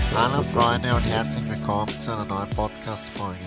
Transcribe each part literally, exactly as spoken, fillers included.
Hallo Freunde und herzlich willkommen zu einer neuen Podcast-Folge.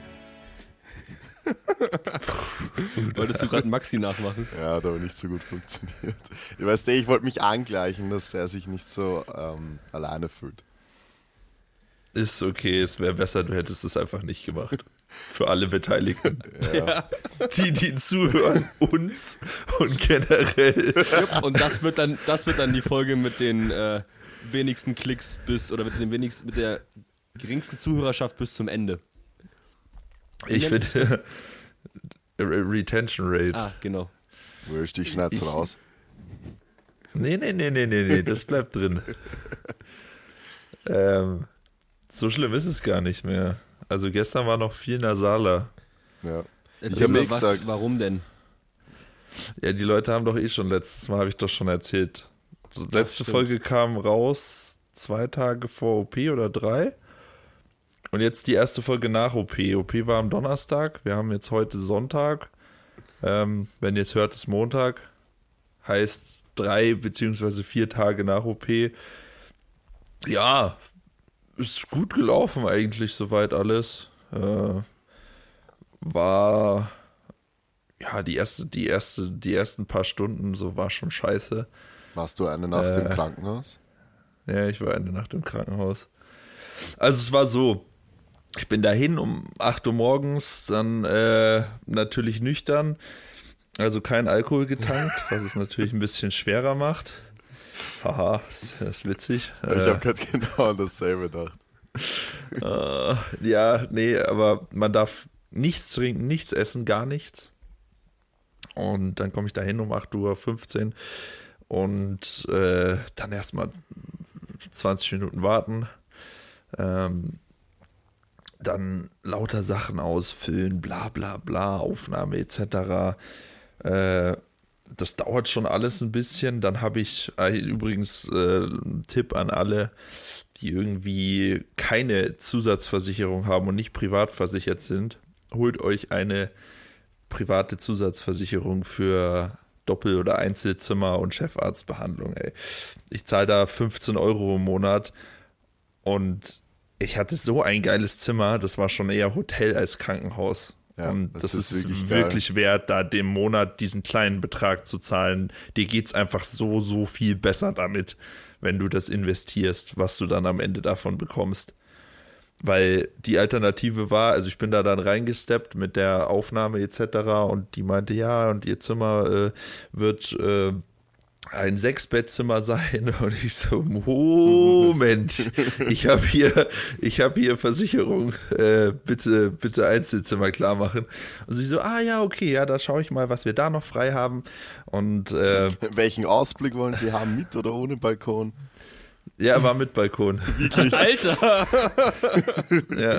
Wolltest du gerade Maxi nachmachen? Ja, hat aber nicht so gut funktioniert. Ich weiß nicht, ich wollte mich angleichen, dass er sich nicht so ähm, alleine fühlt. Ist okay, es wäre besser, du hättest es einfach nicht gemacht. Für alle Beteiligten. Ja. Die, die zuhören, uns und generell. Und das wird dann, das wird dann die Folge mit den äh, wenigsten Klicks bis, oder mit, den wenigsten, mit der geringsten Zuhörerschaft bis zum Ende. Ich finde Retention Rate. Ah, genau. Wurscht, ich schneid's Ich- raus. Nee, nee, nee, nee, nee, nee, das bleibt drin. ähm, so schlimm ist es gar nicht mehr. Also gestern war noch viel nasaler. Ja. Erzähl hab mal mir was, gesagt- warum denn? Ja, die Leute haben doch eh schon, letztes Mal habe ich doch schon erzählt. So, letzte stimmt. Folge kam raus zwei Tage vor O P oder drei. Und jetzt die erste Folge nach O P. O P war am Donnerstag. Wir haben jetzt heute Sonntag. Ähm, wenn ihr es hört, ist Montag. Heißt drei beziehungsweise vier Tage nach O P. Ja, ist gut gelaufen eigentlich soweit alles. Äh, war ja die erste, die erste, die ersten paar Stunden so war schon scheiße. Warst du eine Nacht im Äh. Krankenhaus? Ja, ich war eine Nacht im Krankenhaus. Also es war so, ich bin dahin um acht Uhr morgens, dann äh, natürlich nüchtern, also kein Alkohol getankt, was es natürlich ein bisschen schwerer macht. Haha, das ist witzig. Ich Äh, habe gerade genau an dasselbe gedacht. Äh, ja, nee, aber man darf nichts trinken, nichts essen, gar nichts. Und dann komme ich dahin um acht Uhr fünfzehn und äh, dann erstmal zwanzig Minuten warten. Ähm, dann lauter Sachen ausfüllen, bla bla bla, Aufnahme et cetera. Äh, das dauert schon alles ein bisschen. Dann habe ich äh, übrigens äh, einen Tipp an alle, die irgendwie keine Zusatzversicherung haben und nicht privat versichert sind. Holt euch eine private Zusatzversicherung für Doppel- oder Einzelzimmer und Chefarztbehandlung. Ey. Ich zahle da fünfzehn Euro im Monat und ich hatte so ein geiles Zimmer, das war schon eher Hotel als Krankenhaus. Ja, und das das, ist ist wirklich wirklich, geil. wert, da dem Monat diesen kleinen Betrag zu zahlen. Dir geht's einfach so, so viel besser damit, wenn du das investierst, was du dann am Ende davon bekommst. Weil die Alternative war, also ich bin da dann reingesteppt mit der Aufnahme et cetera und die meinte, ja, und ihr Zimmer äh, wird äh, ein Sechsbettzimmer sein. Und ich so, Moment, ich habe hier, ich habe hier Versicherung, äh, bitte, bitte Einzelzimmer klar machen. Und sie so, ah ja, okay, ja, da schaue ich mal, was wir da noch frei haben. Und äh, Welchen Ausblick wollen Sie haben, mit oder ohne Balkon? ja, war mit Balkon. Alter! Ja.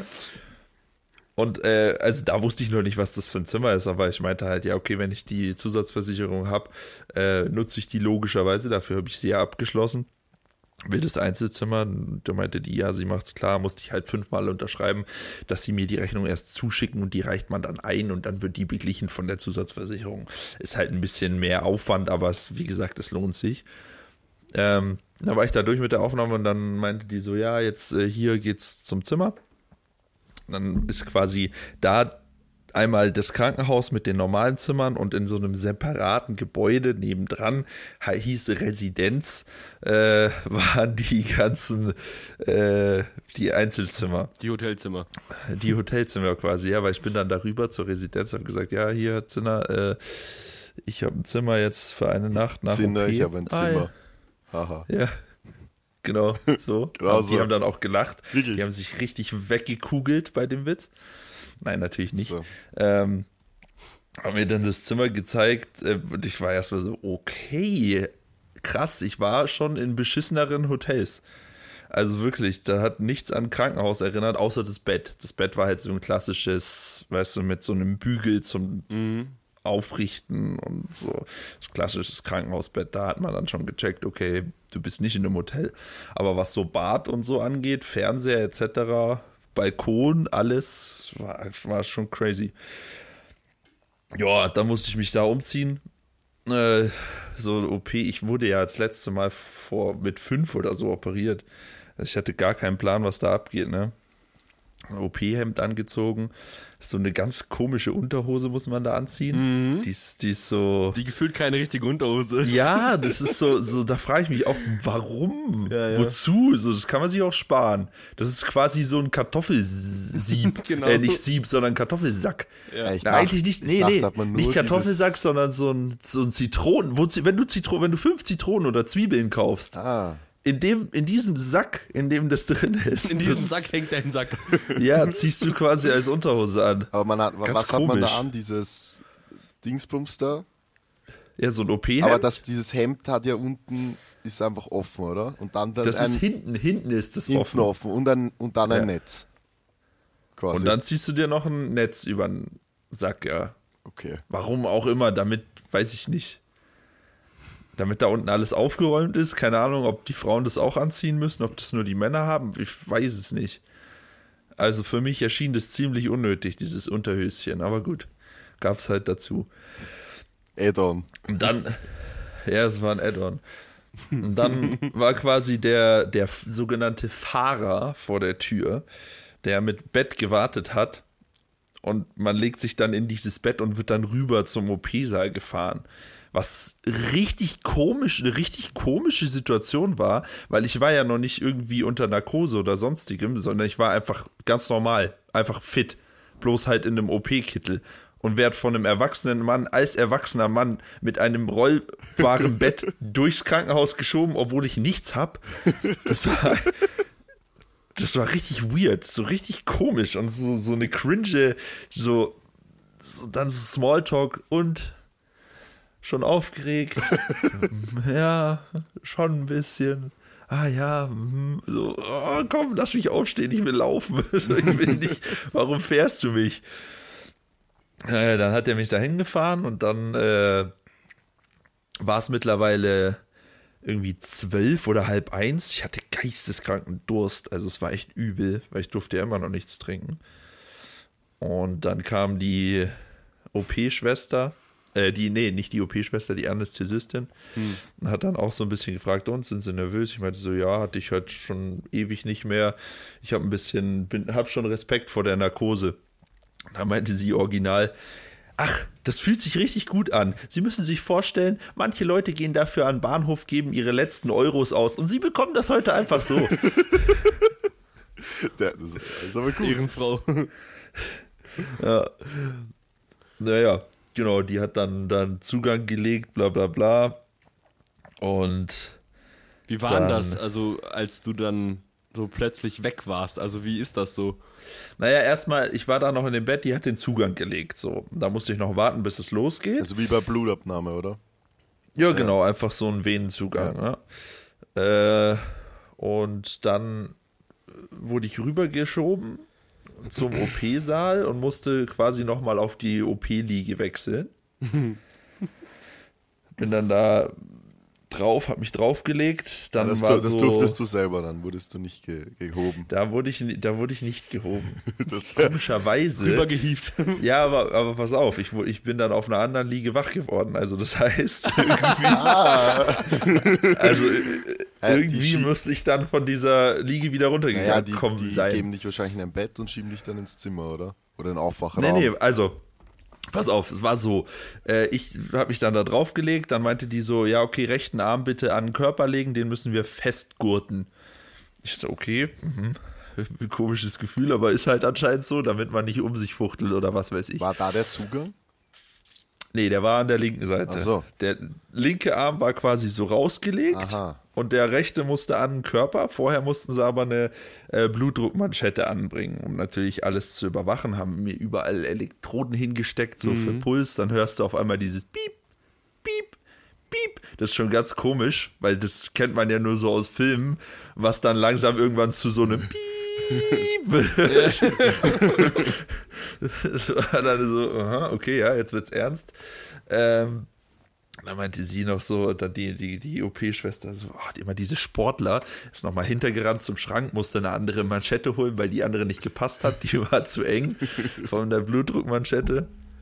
Und äh, also da wusste ich noch nicht, was das für ein Zimmer ist, aber ich meinte halt, ja, okay, wenn ich die Zusatzversicherung habe, äh, nutze ich die logischerweise, dafür habe ich sie ja abgeschlossen. Will das Einzelzimmer, da meinte die, ja, sie macht's klar, musste ich halt fünfmal unterschreiben, dass sie mir die Rechnung erst zuschicken und die reicht man dann ein und dann wird die beglichen von der Zusatzversicherung. Ist halt ein bisschen mehr Aufwand, aber es, wie gesagt, es lohnt sich. Ähm, dann war ich da durch mit der Aufnahme und dann meinte die so, ja, jetzt äh, hier geht's zum Zimmer. Dann ist quasi da einmal das Krankenhaus mit den normalen Zimmern und in so einem separaten Gebäude nebendran, hieß Residenz, äh, waren die ganzen, äh, die Einzelzimmer, Die Hotelzimmer. die Hotelzimmer quasi, ja, weil ich bin dann darüber zur Residenz, habe gesagt, ja, hier, Zinner, äh, ich habe ein Zimmer jetzt für eine Nacht nach Zinder, O P. ich habe ein Ah, Zimmer. Haha. ja. Ja, genau, so. Genau Und die so. haben dann auch gelacht. Wirklich? Die haben sich richtig weggekugelt bei dem Witz. Nein, natürlich nicht. So. Ähm, haben mir dann das Zimmer gezeigt äh, und ich war erstmal so, okay, krass, ich war schon in beschisseneren Hotels. Also wirklich, da hat nichts an Krankenhaus erinnert, außer das Bett. Das Bett war halt so ein klassisches, weißt du, mit so einem Bügel zum Mhm. Aufrichten und so. Klassisches Krankenhausbett, da hat man dann schon gecheckt, okay, du bist nicht in einem Hotel. Aber was so Bad und so angeht, Fernseher et cetera, Balkon, alles war, war schon crazy. Ja, da musste ich mich da umziehen. Äh, so O P, ich wurde ja das letzte Mal vor mit fünf oder so operiert. Ich hatte gar keinen Plan, was da abgeht, ne? O P-Hemd angezogen. So eine ganz komische Unterhose muss man da anziehen. Mhm. Die ist, die ist so... Die gefühlt keine richtige Unterhose ist. Ja, das ist so, so da frage ich mich auch, warum? Ja, ja. Wozu? So, das kann man sich auch sparen. Das ist quasi so ein Kartoffelsieb. Genau. Äh, nicht Sieb, sondern Kartoffelsack. Ja. Ich Na, dachte- eigentlich nicht, ich nee, dachte, nee, hat man nur nicht Kartoffelsack, dieses- sondern so ein, so ein Zitronen, wo, wenn du Zitro, wenn du fünf Zitronen oder Zwiebeln kaufst, Ah, in dem, in diesem Sack, in dem das drin ist, In diesem das, Sack hängt dein Sack. ja, ziehst du quasi als Unterhose an. aber man hat, Ganz was hat man da komisch. an? Dieses Dingsbums da? Ja, so ein O P-Hemd. Aber das, dieses Hemd hat ja unten, ist einfach offen, oder? Und dann, dann das ein, ist hinten, hinten ist das hinten offen. offen und, ein, und dann ein Ja. Netz. Quasi. Und dann ziehst du dir noch ein Netz über den Sack, ja. okay. Warum auch immer, damit weiß ich nicht. Damit da unten alles aufgeräumt ist. Keine Ahnung, ob die Frauen das auch anziehen müssen, ob das nur die Männer haben. Ich weiß es nicht. Also für mich erschien das ziemlich unnötig, dieses Unterhöschen. Aber gut, gab es halt dazu. Add-on. Und dann, ja, es war ein Add-on. Und dann war quasi der, der sogenannte Fahrer vor der Tür, der mit Bett gewartet hat. Und man legt sich dann in dieses Bett und wird dann rüber zum O P-Saal gefahren. Was richtig komisch, eine richtig komische Situation war, weil ich war ja noch nicht irgendwie unter Narkose oder sonstigem, sondern ich war einfach ganz normal, einfach fit, bloß halt in einem O P-Kittel und werd von einem erwachsenen Mann als erwachsener Mann mit einem rollbaren Bett durchs Krankenhaus geschoben, obwohl ich nichts hab. Das war, das war richtig weird, so richtig komisch und so, so eine cringe, so, so dann so Smalltalk und schon aufgeregt. Ja, schon ein bisschen. Ah ja, mhm. So, oh, komm, lass mich aufstehen, ich will laufen. Ich will nicht, warum fährst du mich? Naja, dann hat er mich dahin gefahren und dann äh, war es mittlerweile irgendwie zwölf oder halb eins. Ich hatte geisteskranken Durst, also es war echt übel, weil ich durfte ja immer noch nichts trinken. Und dann kam die O P-Schwester, äh, die, nee, nicht die O P-Schwester, die Anästhesistin, hm. hat dann auch so ein bisschen gefragt, und sind sie nervös? Ich meinte so, ja, hatte ich halt schon ewig nicht mehr. Ich habe ein bisschen, bin, hab schon Respekt vor der Narkose. Da meinte sie original, ach, das fühlt sich richtig gut an. Sie müssen sich vorstellen, manche Leute gehen dafür an den Bahnhof, geben ihre letzten Euros aus und sie bekommen das heute einfach so. Der, das ist aber gut. Ehrenfrau. Ja. Naja, genau, die hat dann, dann Zugang gelegt, bla bla bla. Und Wie war denn das, also als du dann so plötzlich weg warst? Also wie ist das so? naja, erstmal, ich war da noch in dem Bett, die hat den Zugang gelegt. So, da musste ich noch warten, bis es losgeht. Also wie bei Blutabnahme, oder? Ja, genau, einfach so ein Venenzugang. Ja. Ja. Äh, und dann wurde ich rübergeschoben zum O P-Saal und musste quasi nochmal auf die O P-Liege wechseln. Bin dann da drauf, hab mich draufgelegt. Dann das, war das so, durftest du selber, dann wurdest du nicht ge gehoben. Da wurde ich, da wurde ich nicht gehoben. Das wär, Komischerweise. Rübergehievt. Ja, aber, aber pass auf, ich, wu- ich bin dann auf einer anderen Liege wach geworden. Also das heißt, irgendwie, also äh, Äh, die irgendwie schie- musste ich dann von dieser Liege wieder naja, runtergegangen die, kommen die sein. geben dich wahrscheinlich in ein Bett und schieben dich dann ins Zimmer, oder? Oder in den Aufwachraum. Nee, nee, also, pass auf, es war so, äh, ich habe mich dann da draufgelegt, dann meinte die so, ja, okay, rechten Arm bitte an den Körper legen, den müssen wir festgurten. Ich so, okay, mhm. Komisches Gefühl, aber ist halt anscheinend so, damit man nicht um sich fuchtelt oder was weiß ich. War da der Zugang? Nee, der war an der linken Seite. Ach so. Der linke Arm war quasi so rausgelegt Aha. und der rechte musste an den Körper. Vorher mussten sie aber eine äh, Blutdruckmanschette anbringen, um natürlich alles zu überwachen. Haben mir überall Elektroden hingesteckt, so für Puls. Dann hörst du auf einmal dieses Piep, Piep, Piep. Das ist schon ganz komisch, weil das kennt man ja nur so aus Filmen, was dann langsam irgendwann zu so einem Piep. Das war dann so, aha, okay, ja, jetzt wird's ernst. Ähm, dann meinte sie noch so, dann die, die, die O P-Schwester, so, oh, immer diese Sportler, ist nochmal hintergerannt zum Schrank, musste eine andere Manschette holen, weil die andere nicht gepasst hat, die war zu eng von der Blutdruckmanschette.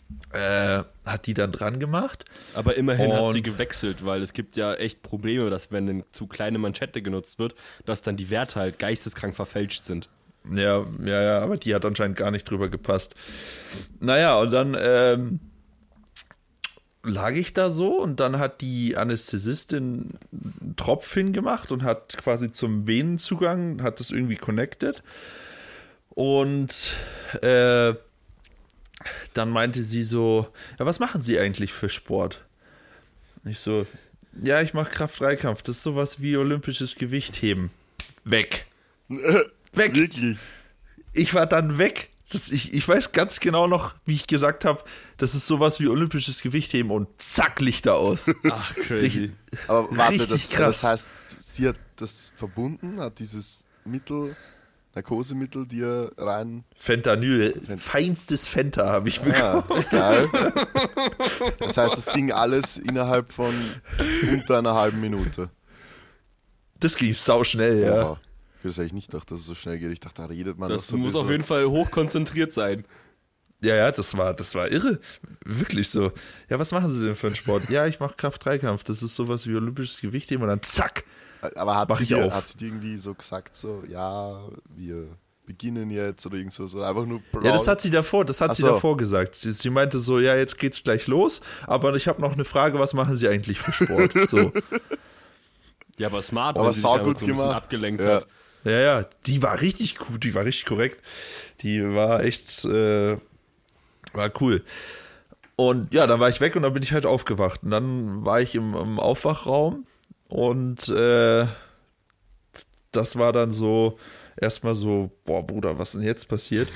äh, hat die dann dran gemacht. Aber immerhin hat sie Und- gewechselt, weil es gibt ja echt Probleme, dass wenn eine zu kleine Manschette genutzt wird, dass dann die Werte halt geisteskrank verfälscht sind. Ja, ja, ja, aber die hat anscheinend gar nicht drüber gepasst. Naja, und dann ähm, lag ich da so und dann hat die Anästhesistin einen Tropf hingemacht und hat quasi zum Venenzugang, hat das irgendwie connected. Und äh, dann meinte sie so, ja, was machen Sie eigentlich für Sport? Ich so, ja, ich mache Kraft-Dreikampf, das ist sowas wie olympisches Gewichtheben. Weg. Weg. Wirklich? Ich war dann weg. Das, ich, ich weiß ganz genau noch, wie ich gesagt habe, das ist sowas wie olympisches Gewichtheben und zack, Lichter aus. Ach, crazy. Aber warte, Richtig das, krass. das heißt, sie hat das verbunden, hat dieses Mittel, Narkosemittel dir rein. Fentanyl, Fent- feinstes Fenta habe ich bekommen. Ah, geil. Das heißt, es ging alles innerhalb von unter einer halben Minute. Das ging sauschnell, ja. Oha. Ich hätte eigentlich nicht gedacht, dass es so schnell geht. Ich dachte, da redet man Das noch so ein muss bisschen. auf jeden Fall hochkonzentriert sein. Ja, ja, das war, das war irre. Wirklich so. Ja, was machen Sie denn für einen Sport? Ja, ich mache Kraft-Dreikampf. Das ist sowas wie olympisches Gewichtheben und dann zack. Aber hat Mach sie, ich dir, auf. hat sie dir irgendwie so gesagt, so, ja, wir beginnen jetzt oder irgend so, oder einfach nur Ja, das hat sie davor, das hat Ach sie so. davor gesagt. Sie, sie meinte so, ja, jetzt geht's gleich los, aber ich habe noch eine Frage, was machen Sie eigentlich für Sport? So. Ja, aber smart, Aber wenn sie sich sau damit gut so ein bisschen gemacht. abgelenkt Ja. hat. Ja, ja, die war richtig gut, die war richtig korrekt. Die war echt, äh, war cool. Und ja, dann war ich weg und dann bin ich halt aufgewacht. Und dann war ich im, im Aufwachraum und äh, das war dann so erstmal so, boah Bruder, was denn jetzt passiert?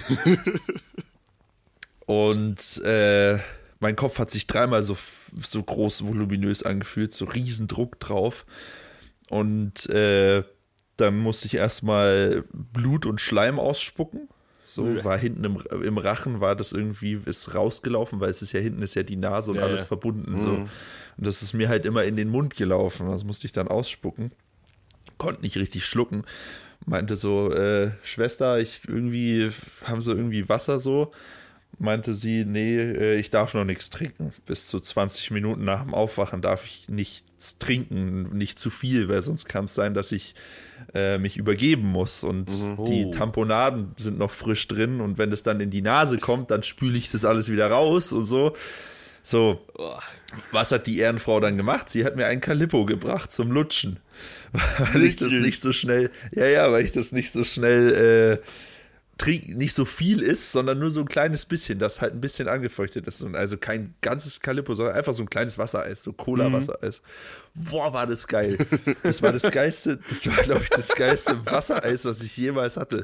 Und äh, mein Kopf hat sich dreimal so, so groß voluminös angefühlt, so riesen Druck drauf. Und äh, dann musste ich erstmal Blut und Schleim ausspucken. So war hinten im, im Rachen, war das irgendwie, ist rausgelaufen, weil es ist ja hinten ist ja die Nase und Ja, alles ja. verbunden. So. Und das ist mir halt immer in den Mund gelaufen. Das musste ich dann ausspucken. Konnte nicht richtig schlucken. Meinte so, äh, Schwester, ich irgendwie, haben sie irgendwie Wasser so? Meinte sie, nee, äh, ich darf noch nichts trinken. Bis zu zwanzig Minuten nach dem Aufwachen darf ich nichts trinken, nicht zu viel, weil sonst kann es sein, dass ich äh, mich übergeben muss. Und die Oh. Tamponaden sind noch frisch drin und wenn es dann in die Nase kommt, dann spüle ich das alles wieder raus und so. So, was hat die Ehrenfrau dann gemacht? Sie hat mir ein Calippo gebracht zum Lutschen. Weil ich das Wirklich? nicht so schnell, ja, ja, weil ich das nicht so schnell äh, trink, nicht so viel ist, sondern nur so ein kleines bisschen, das halt ein bisschen angefeuchtet ist. Und also kein ganzes Calippo, sondern einfach so ein kleines Wassereis, so Cola-Wassereis. Boah, war das geil. Das war das geilste, das war, glaube ich, das geilste Wassereis, was ich jemals hatte.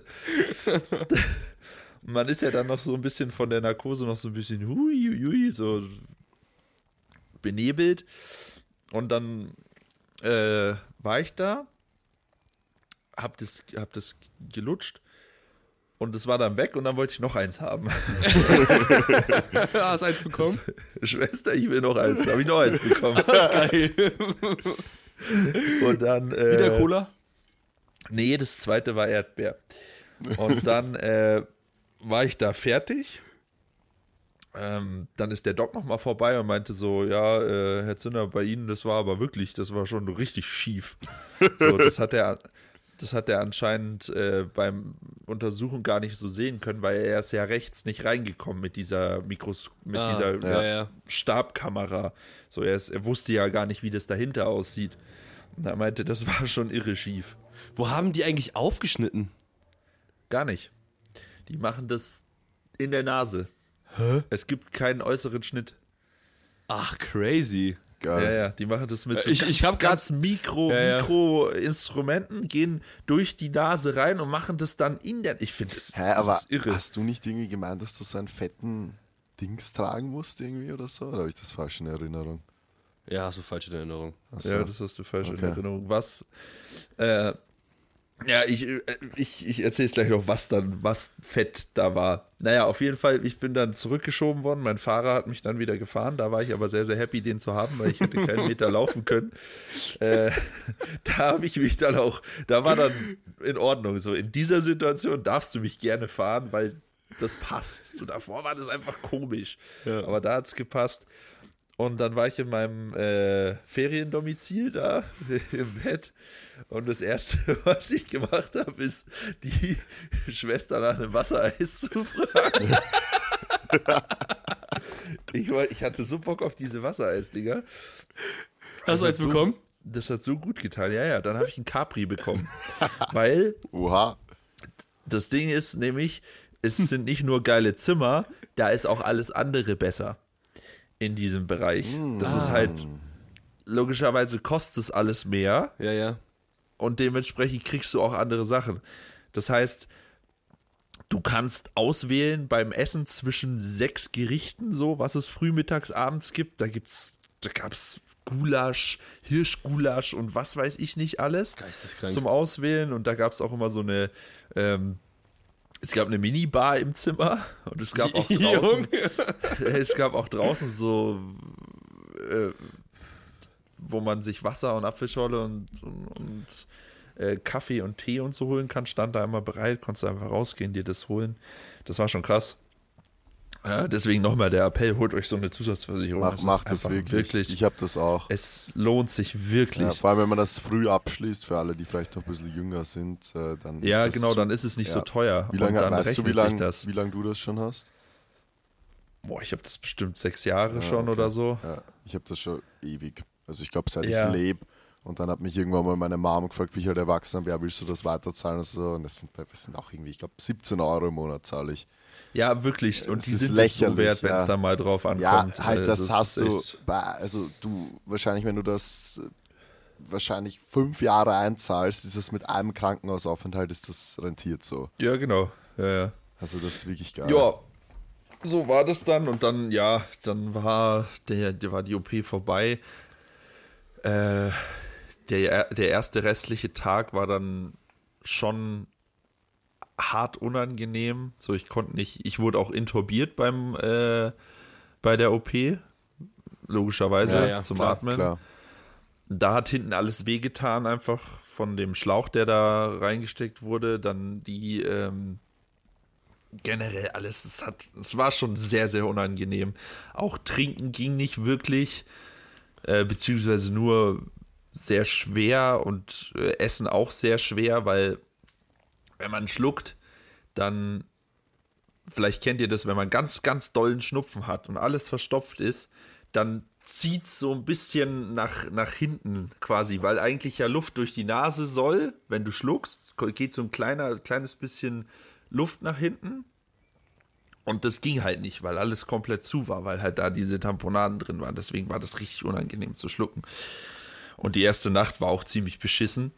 Man ist ja dann noch so ein bisschen von der Narkose noch so ein bisschen hui, hui, hui, so benebelt. Und dann äh, war ich da, hab das, hab das gelutscht und es war dann weg und dann wollte ich noch eins haben. Hast eins bekommen? Schwester, ich will noch eins. Habe ich noch eins bekommen. Geil. Und dann äh, Wieder Cola? Nee, das zweite war Erdbeer. Und dann äh, war ich da fertig. Ähm, dann ist der Doc nochmal vorbei und meinte so, ja, äh, Herr Zünder, bei Ihnen, das war aber wirklich, das war schon richtig schief. So, das hat er, das hat er anscheinend äh, beim Untersuchen gar nicht so sehen können, weil er ist ja rechts nicht reingekommen mit dieser Mikros, mit Ah, dieser ja, ja. Stabkamera. So, er, ist, er wusste ja gar nicht, wie das dahinter aussieht. Und er meinte, das war schon irre schief. Wo haben die eigentlich aufgeschnitten? Gar nicht. Die machen das in der Nase. Hä? Es gibt keinen äußeren Schnitt. Ach, crazy. Geil. Ja, ja, die machen das mit so Ich- ganz, ich hab ganz Mikro, Ja, ja. Mikro-Instrumenten, gehen durch die Nase rein und machen das dann in der... Ich finde das, Hä, das aber ist irre. hast du nicht irgendwie gemeint, dass du so einen fetten Dings tragen musst irgendwie oder so? Oder habe ich das falsch in Erinnerung? Ja, hast du falsche Erinnerung. Ach so. Ja, das hast du falsch in Okay. Erinnerung. Was... Äh, ja, ich, äh, ich, ich erzähle es gleich noch, was dann, was Fett da war. Naja, auf jeden Fall, ich bin dann zurückgeschoben worden. Mein Fahrer hat mich dann wieder gefahren. Da war ich aber sehr, sehr happy, den zu haben, weil ich hätte keinen Meter laufen können. Äh, da habe ich mich dann auch, da war dann in Ordnung. So, in dieser Situation darfst du mich gerne fahren, weil das passt. So davor war das einfach komisch. Ja. Aber da hat es gepasst. Und dann war ich in meinem äh, Feriendomizil da im Bett. Und das Erste, was ich gemacht habe, ist, die Schwester nach einem Wassereis zu fragen. ich, war, ich hatte so Bock auf diese Wassereis-Dinger. Hast du eins so, bekommen? Das hat so gut getan. Ja, ja, dann habe ich einen Capri bekommen. Weil Oha. das Ding ist nämlich, es sind nicht nur geile Zimmer, da ist auch alles andere besser in diesem Bereich. Das ist halt, logischerweise kostet es alles mehr Ja, ja. und dementsprechend kriegst du auch andere Sachen. Das heißt, du kannst auswählen beim Essen zwischen sechs Gerichten, so was es früh, mittags, abends gibt. Da gibt's, da gab's Gulasch, Hirschgulasch und was weiß ich nicht alles Geisteskrank. zum Auswählen. Und da gab es auch immer so eine, ähm, es gab eine Minibar im Zimmer und es gab auch draußen, es gab auch draußen so, äh, wo man sich Wasser und Apfelschorle und, und, und äh, Kaffee und Tee und so holen kann, stand da immer bereit, konntest du einfach rausgehen, dir das holen. Das war schon krass. Ja, deswegen nochmal der Appell, holt euch so eine Zusatzversicherung. Mach, Das macht ist das einfach wirklich. Ich habe das auch. Es lohnt sich wirklich. Ja, Ja, vor allem, wenn man das früh abschließt, für alle, die vielleicht noch ein bisschen jünger sind, äh, dann ist das genau, dann ist es nicht ja. so teuer. Wie lange Und dann weißt du, wie rechnet sich lange das. wie lang du das schon hast? Boah, ich habe das bestimmt sechs Jahre Ja, schon okay. oder so. Ja, ich habe das schon ewig. Also ich glaube, seit Ja. ich lebe. Und dann hat mich irgendwann mal meine Mom gefragt, wie ich halt erwachsen bin, ja, willst du das weiterzahlen und so. Und das sind, das sind auch irgendwie, ich glaube, siebzehn Euro im Monat zahle ich. Ja, wirklich. Und Es die ist sind lächerlich, es so wert, wenn es ja. da mal drauf Ja, ankommt. halt, Also das es hast ist du, echt- bei, also du, wahrscheinlich, wenn du das äh, wahrscheinlich fünf Jahre einzahlst, ist das mit einem Krankenhausaufenthalt, ist das rentiert so. Ja, genau. Ja, ja. Also das ist wirklich geil. Ja, so war das dann und dann, ja, dann war, der, der war die O P vorbei. Äh, der, der erste restliche Tag war dann schon hart unangenehm. So, ich konnte nicht, ich wurde auch intubiert beim, äh, bei der O P, logischerweise, Ja, ja, zum klar, Atmen. Klar. Da hat hinten alles wehgetan, einfach von dem Schlauch, der da reingesteckt wurde. Dann die, ähm, generell alles, es hat, es war schon sehr, sehr unangenehm. Auch trinken ging nicht wirklich, äh, beziehungsweise nur sehr schwer und äh, Essen auch sehr schwer, weil wenn man schluckt, dann, vielleicht kennt ihr das, wenn man ganz, ganz dollen Schnupfen hat und alles verstopft ist, dann zieht es so ein bisschen nach, nach hinten quasi, weil eigentlich ja Luft durch die Nase soll, wenn du schluckst, geht so ein kleiner, kleines bisschen Luft nach hinten. Und das ging halt nicht, weil alles komplett zu war, weil halt da diese Tamponaden drin waren. Deswegen war das richtig unangenehm zu schlucken. Und die erste Nacht war auch ziemlich beschissen.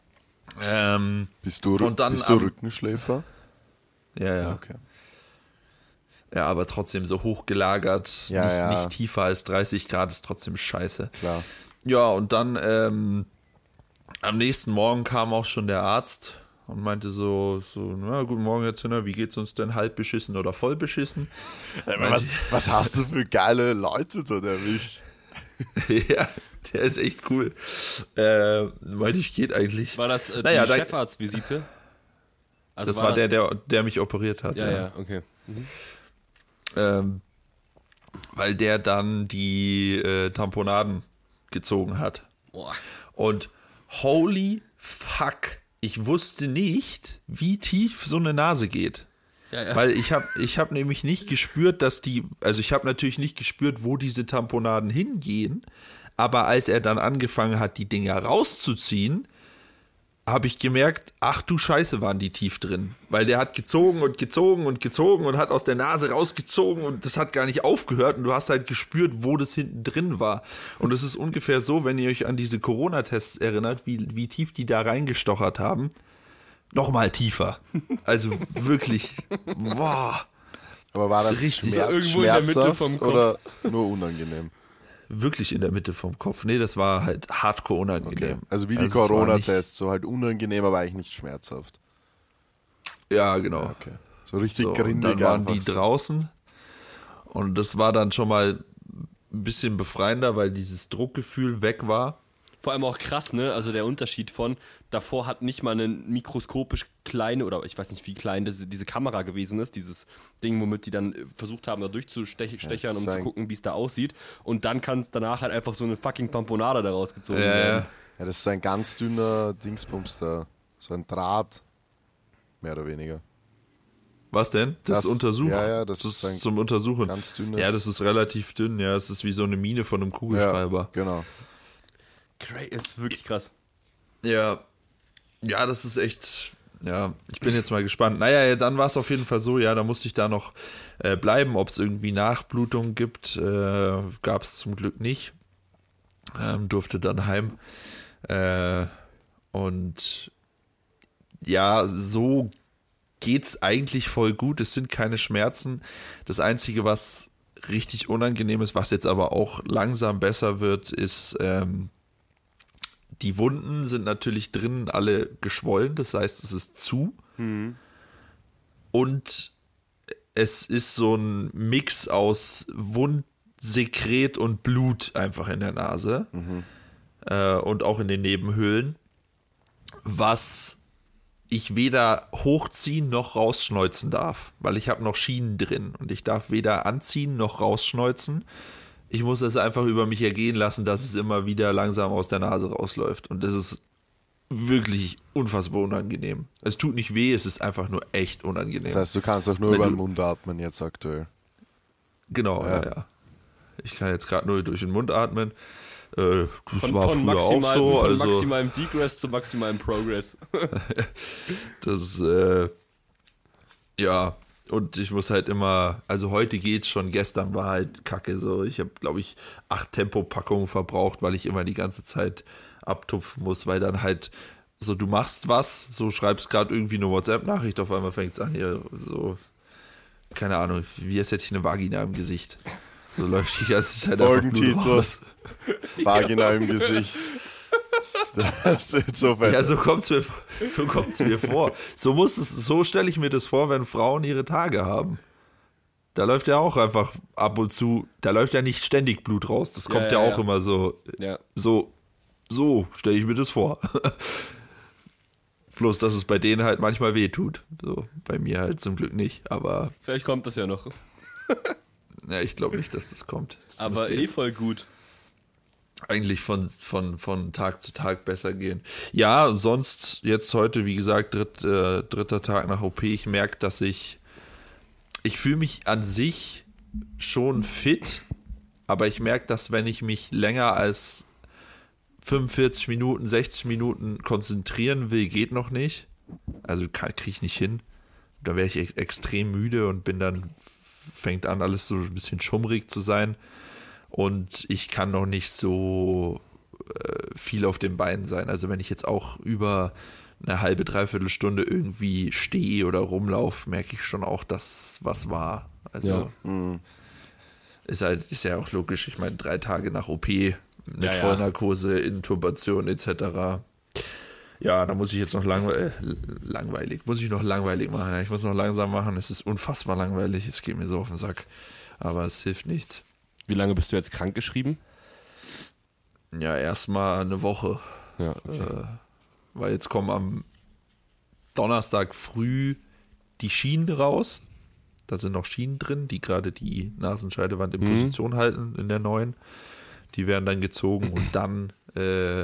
Ähm, Bist du, Und dann bist du am- Rückenschläfer? ja, ja. Okay. Ja, aber trotzdem so hochgelagert, Ja, nicht, ja. nicht tiefer als dreißig Grad, ist trotzdem scheiße. Klar. Ja, und dann ähm, am nächsten Morgen kam auch schon der Arzt und meinte so, so na, guten Morgen, Herr Zinner, wie geht's uns denn, halb beschissen oder voll beschissen? Was, was hast du für geile Leute dort erwischt? Ja, der ist echt cool. Äh, meinte ich, geht eigentlich. War das äh, Naja, die da- Chefarztvisite? Also das war der, der, der mich operiert hat. Ja, ja, okay. Mhm. Ähm, weil der dann die äh, Tamponaden gezogen hat. Boah. Und holy fuck, ich wusste nicht, wie tief so eine Nase geht. Ja, ja. Weil ich habe ich hab nämlich nicht gespürt, dass die, also ich habe natürlich nicht gespürt, wo diese Tamponaden hingehen, aber als er dann angefangen hat, die Dinger rauszuziehen, habe ich gemerkt, ach du Scheiße, waren die tief drin. Weil der hat gezogen und gezogen und gezogen und hat aus der Nase rausgezogen und das hat gar nicht aufgehört und du hast halt gespürt, wo das hinten drin war. Und es ist ungefähr so, wenn ihr euch an diese Corona-Tests erinnert, wie, wie tief die da reingestochert haben. Nochmal tiefer. Also wirklich, boah, Aber war das Richtig. schmer So irgendwo in der Mitte schmerzhaft vom Kopf. oder nur unangenehm? wirklich in der Mitte vom Kopf. Nee, das war halt hardcore Okay. unangenehm. Also wie die es war Corona-Tests, so halt unangenehm, aber eigentlich nicht schmerzhaft. nicht- Ja, genau. Okay. So richtig So, und grindig dann waren einfach die so. draußen und das war dann schon mal ein bisschen befreiender, weil dieses Druckgefühl weg war Vor allem auch krass, ne? Also der Unterschied von, davor hat nicht mal eine mikroskopisch kleine, oder ich weiß nicht, wie klein das, diese Kamera gewesen ist, dieses Ding, womit die dann versucht haben, da durchzustechern, um zu gucken, wie es da aussieht. Und dann kann danach halt einfach so eine fucking Pamponade da rausgezogen Ja, werden. Ja, das ist so ein ganz dünner Dingsbums da. So ein Draht, mehr oder weniger. Was denn? Das, Das- ist Untersuch. ja, ja, das das ist ist ein zum Untersuchen. ganz dünnes- Ja, das ist relativ dünn. Ja, es ist wie so eine Mine von einem Kugelschreiber. Ja, genau. Cra- ist wirklich krass. Ja, ja, das ist echt. Ja, ich bin jetzt mal gespannt. Naja, ja, dann war es auf jeden Fall so, ja, da musste ich da noch äh, bleiben. Ob es irgendwie Nachblutung gibt, äh, gab es zum Glück nicht. Ähm, durfte dann heim. Äh, und ja, so geht's eigentlich voll gut. Es sind keine Schmerzen. Das Einzige, was richtig unangenehm ist, was jetzt aber auch langsam besser wird, ist, ähm, die Wunden sind natürlich drinnen alle geschwollen, das heißt, es ist zu. Mhm. Und es ist so ein Mix aus Wundsekret und Blut einfach in der Nase äh, und auch in den Nebenhöhlen, was ich weder hochziehen noch rausschneuzen darf, weil ich habe noch Schienen drin und ich darf weder anziehen noch rausschneuzen. Ich muss es einfach über mich ergehen lassen, dass es immer wieder langsam aus der Nase rausläuft. Und das ist wirklich unfassbar unangenehm. Es tut nicht weh, es ist einfach nur echt unangenehm. Das heißt, du kannst auch nur Wenn über du- den Mund atmen jetzt aktuell. Genau, ja, Ja. ja. Ich kann jetzt gerade nur durch den Mund atmen. Äh, das Von, war von, früher auch maximal, so. von Also maximalem Degress zu maximalem Progress. das, äh, ja, und ich muss halt immer, also heute geht's schon, gestern war halt kacke so. Ich habe, glaube ich, acht Tempopackungen verbraucht, weil ich immer die ganze Zeit abtupfen muss, weil dann halt so, du machst was, so schreibst gerade irgendwie eine WhatsApp-Nachricht, auf einmal fängt's an hier so, keine Ahnung, wie als hätte ich eine Vagina im Gesicht. So läuft die ganze Zeit einfach nur Folgentitel. raus. Vagina im Gesicht. Das ist so fett. Ja, so kommt's mir, so kommt's mir vor. So muss es, so stelle ich mir das vor, wenn Frauen ihre Tage haben. Da läuft ja auch einfach ab und zu, da läuft ja nicht ständig Blut raus. Das kommt ja, ja, auch ja. immer so, Ja. so, so stelle ich mir das vor. Bloß, dass es bei denen halt manchmal weh tut. So, bei mir halt zum Glück nicht. Aber Vielleicht kommt das ja noch. ja, ich glaube nicht, dass das kommt. Das Aber müsste eh jetzt voll gut. eigentlich von, von, von Tag zu Tag besser gehen. Ja, sonst jetzt heute, wie gesagt, dritt, äh, dritter Tag nach O P. Ich merke, dass ich, ich fühle mich an sich schon fit, aber ich merke, dass wenn ich mich länger als fünfundvierzig Minuten, sechzig Minuten konzentrieren will, geht noch nicht. Also kriege ich nicht hin. Da wäre ich e- extrem müde und bin dann, fängt an, alles so ein bisschen schummrig zu sein. Und ich kann noch nicht so äh, viel auf den Beinen sein. Also wenn ich jetzt auch über eine halbe, dreiviertel Stunde irgendwie stehe oder rumlaufe, merke ich schon auch, dass was war. Also ist halt, ist ja auch logisch. Ich meine, drei Tage nach O P mit Ja, ja. Vollnarkose, Intubation et cetera. Ja, da muss ich jetzt noch langwe äh, langweilig, muss ich noch langweilig machen. Ja, ich muss noch langsam machen. Es ist unfassbar langweilig. Es geht mir so auf den Sack. Aber es hilft nichts. Wie lange bist du jetzt krank geschrieben? Ja, erstmal eine Woche. Ja, okay. Äh, weil jetzt kommen am Donnerstag früh die Schienen raus. Da sind noch Schienen drin, die gerade die Nasenscheidewand in Position halten in der neuen. Die werden dann gezogen und dann äh,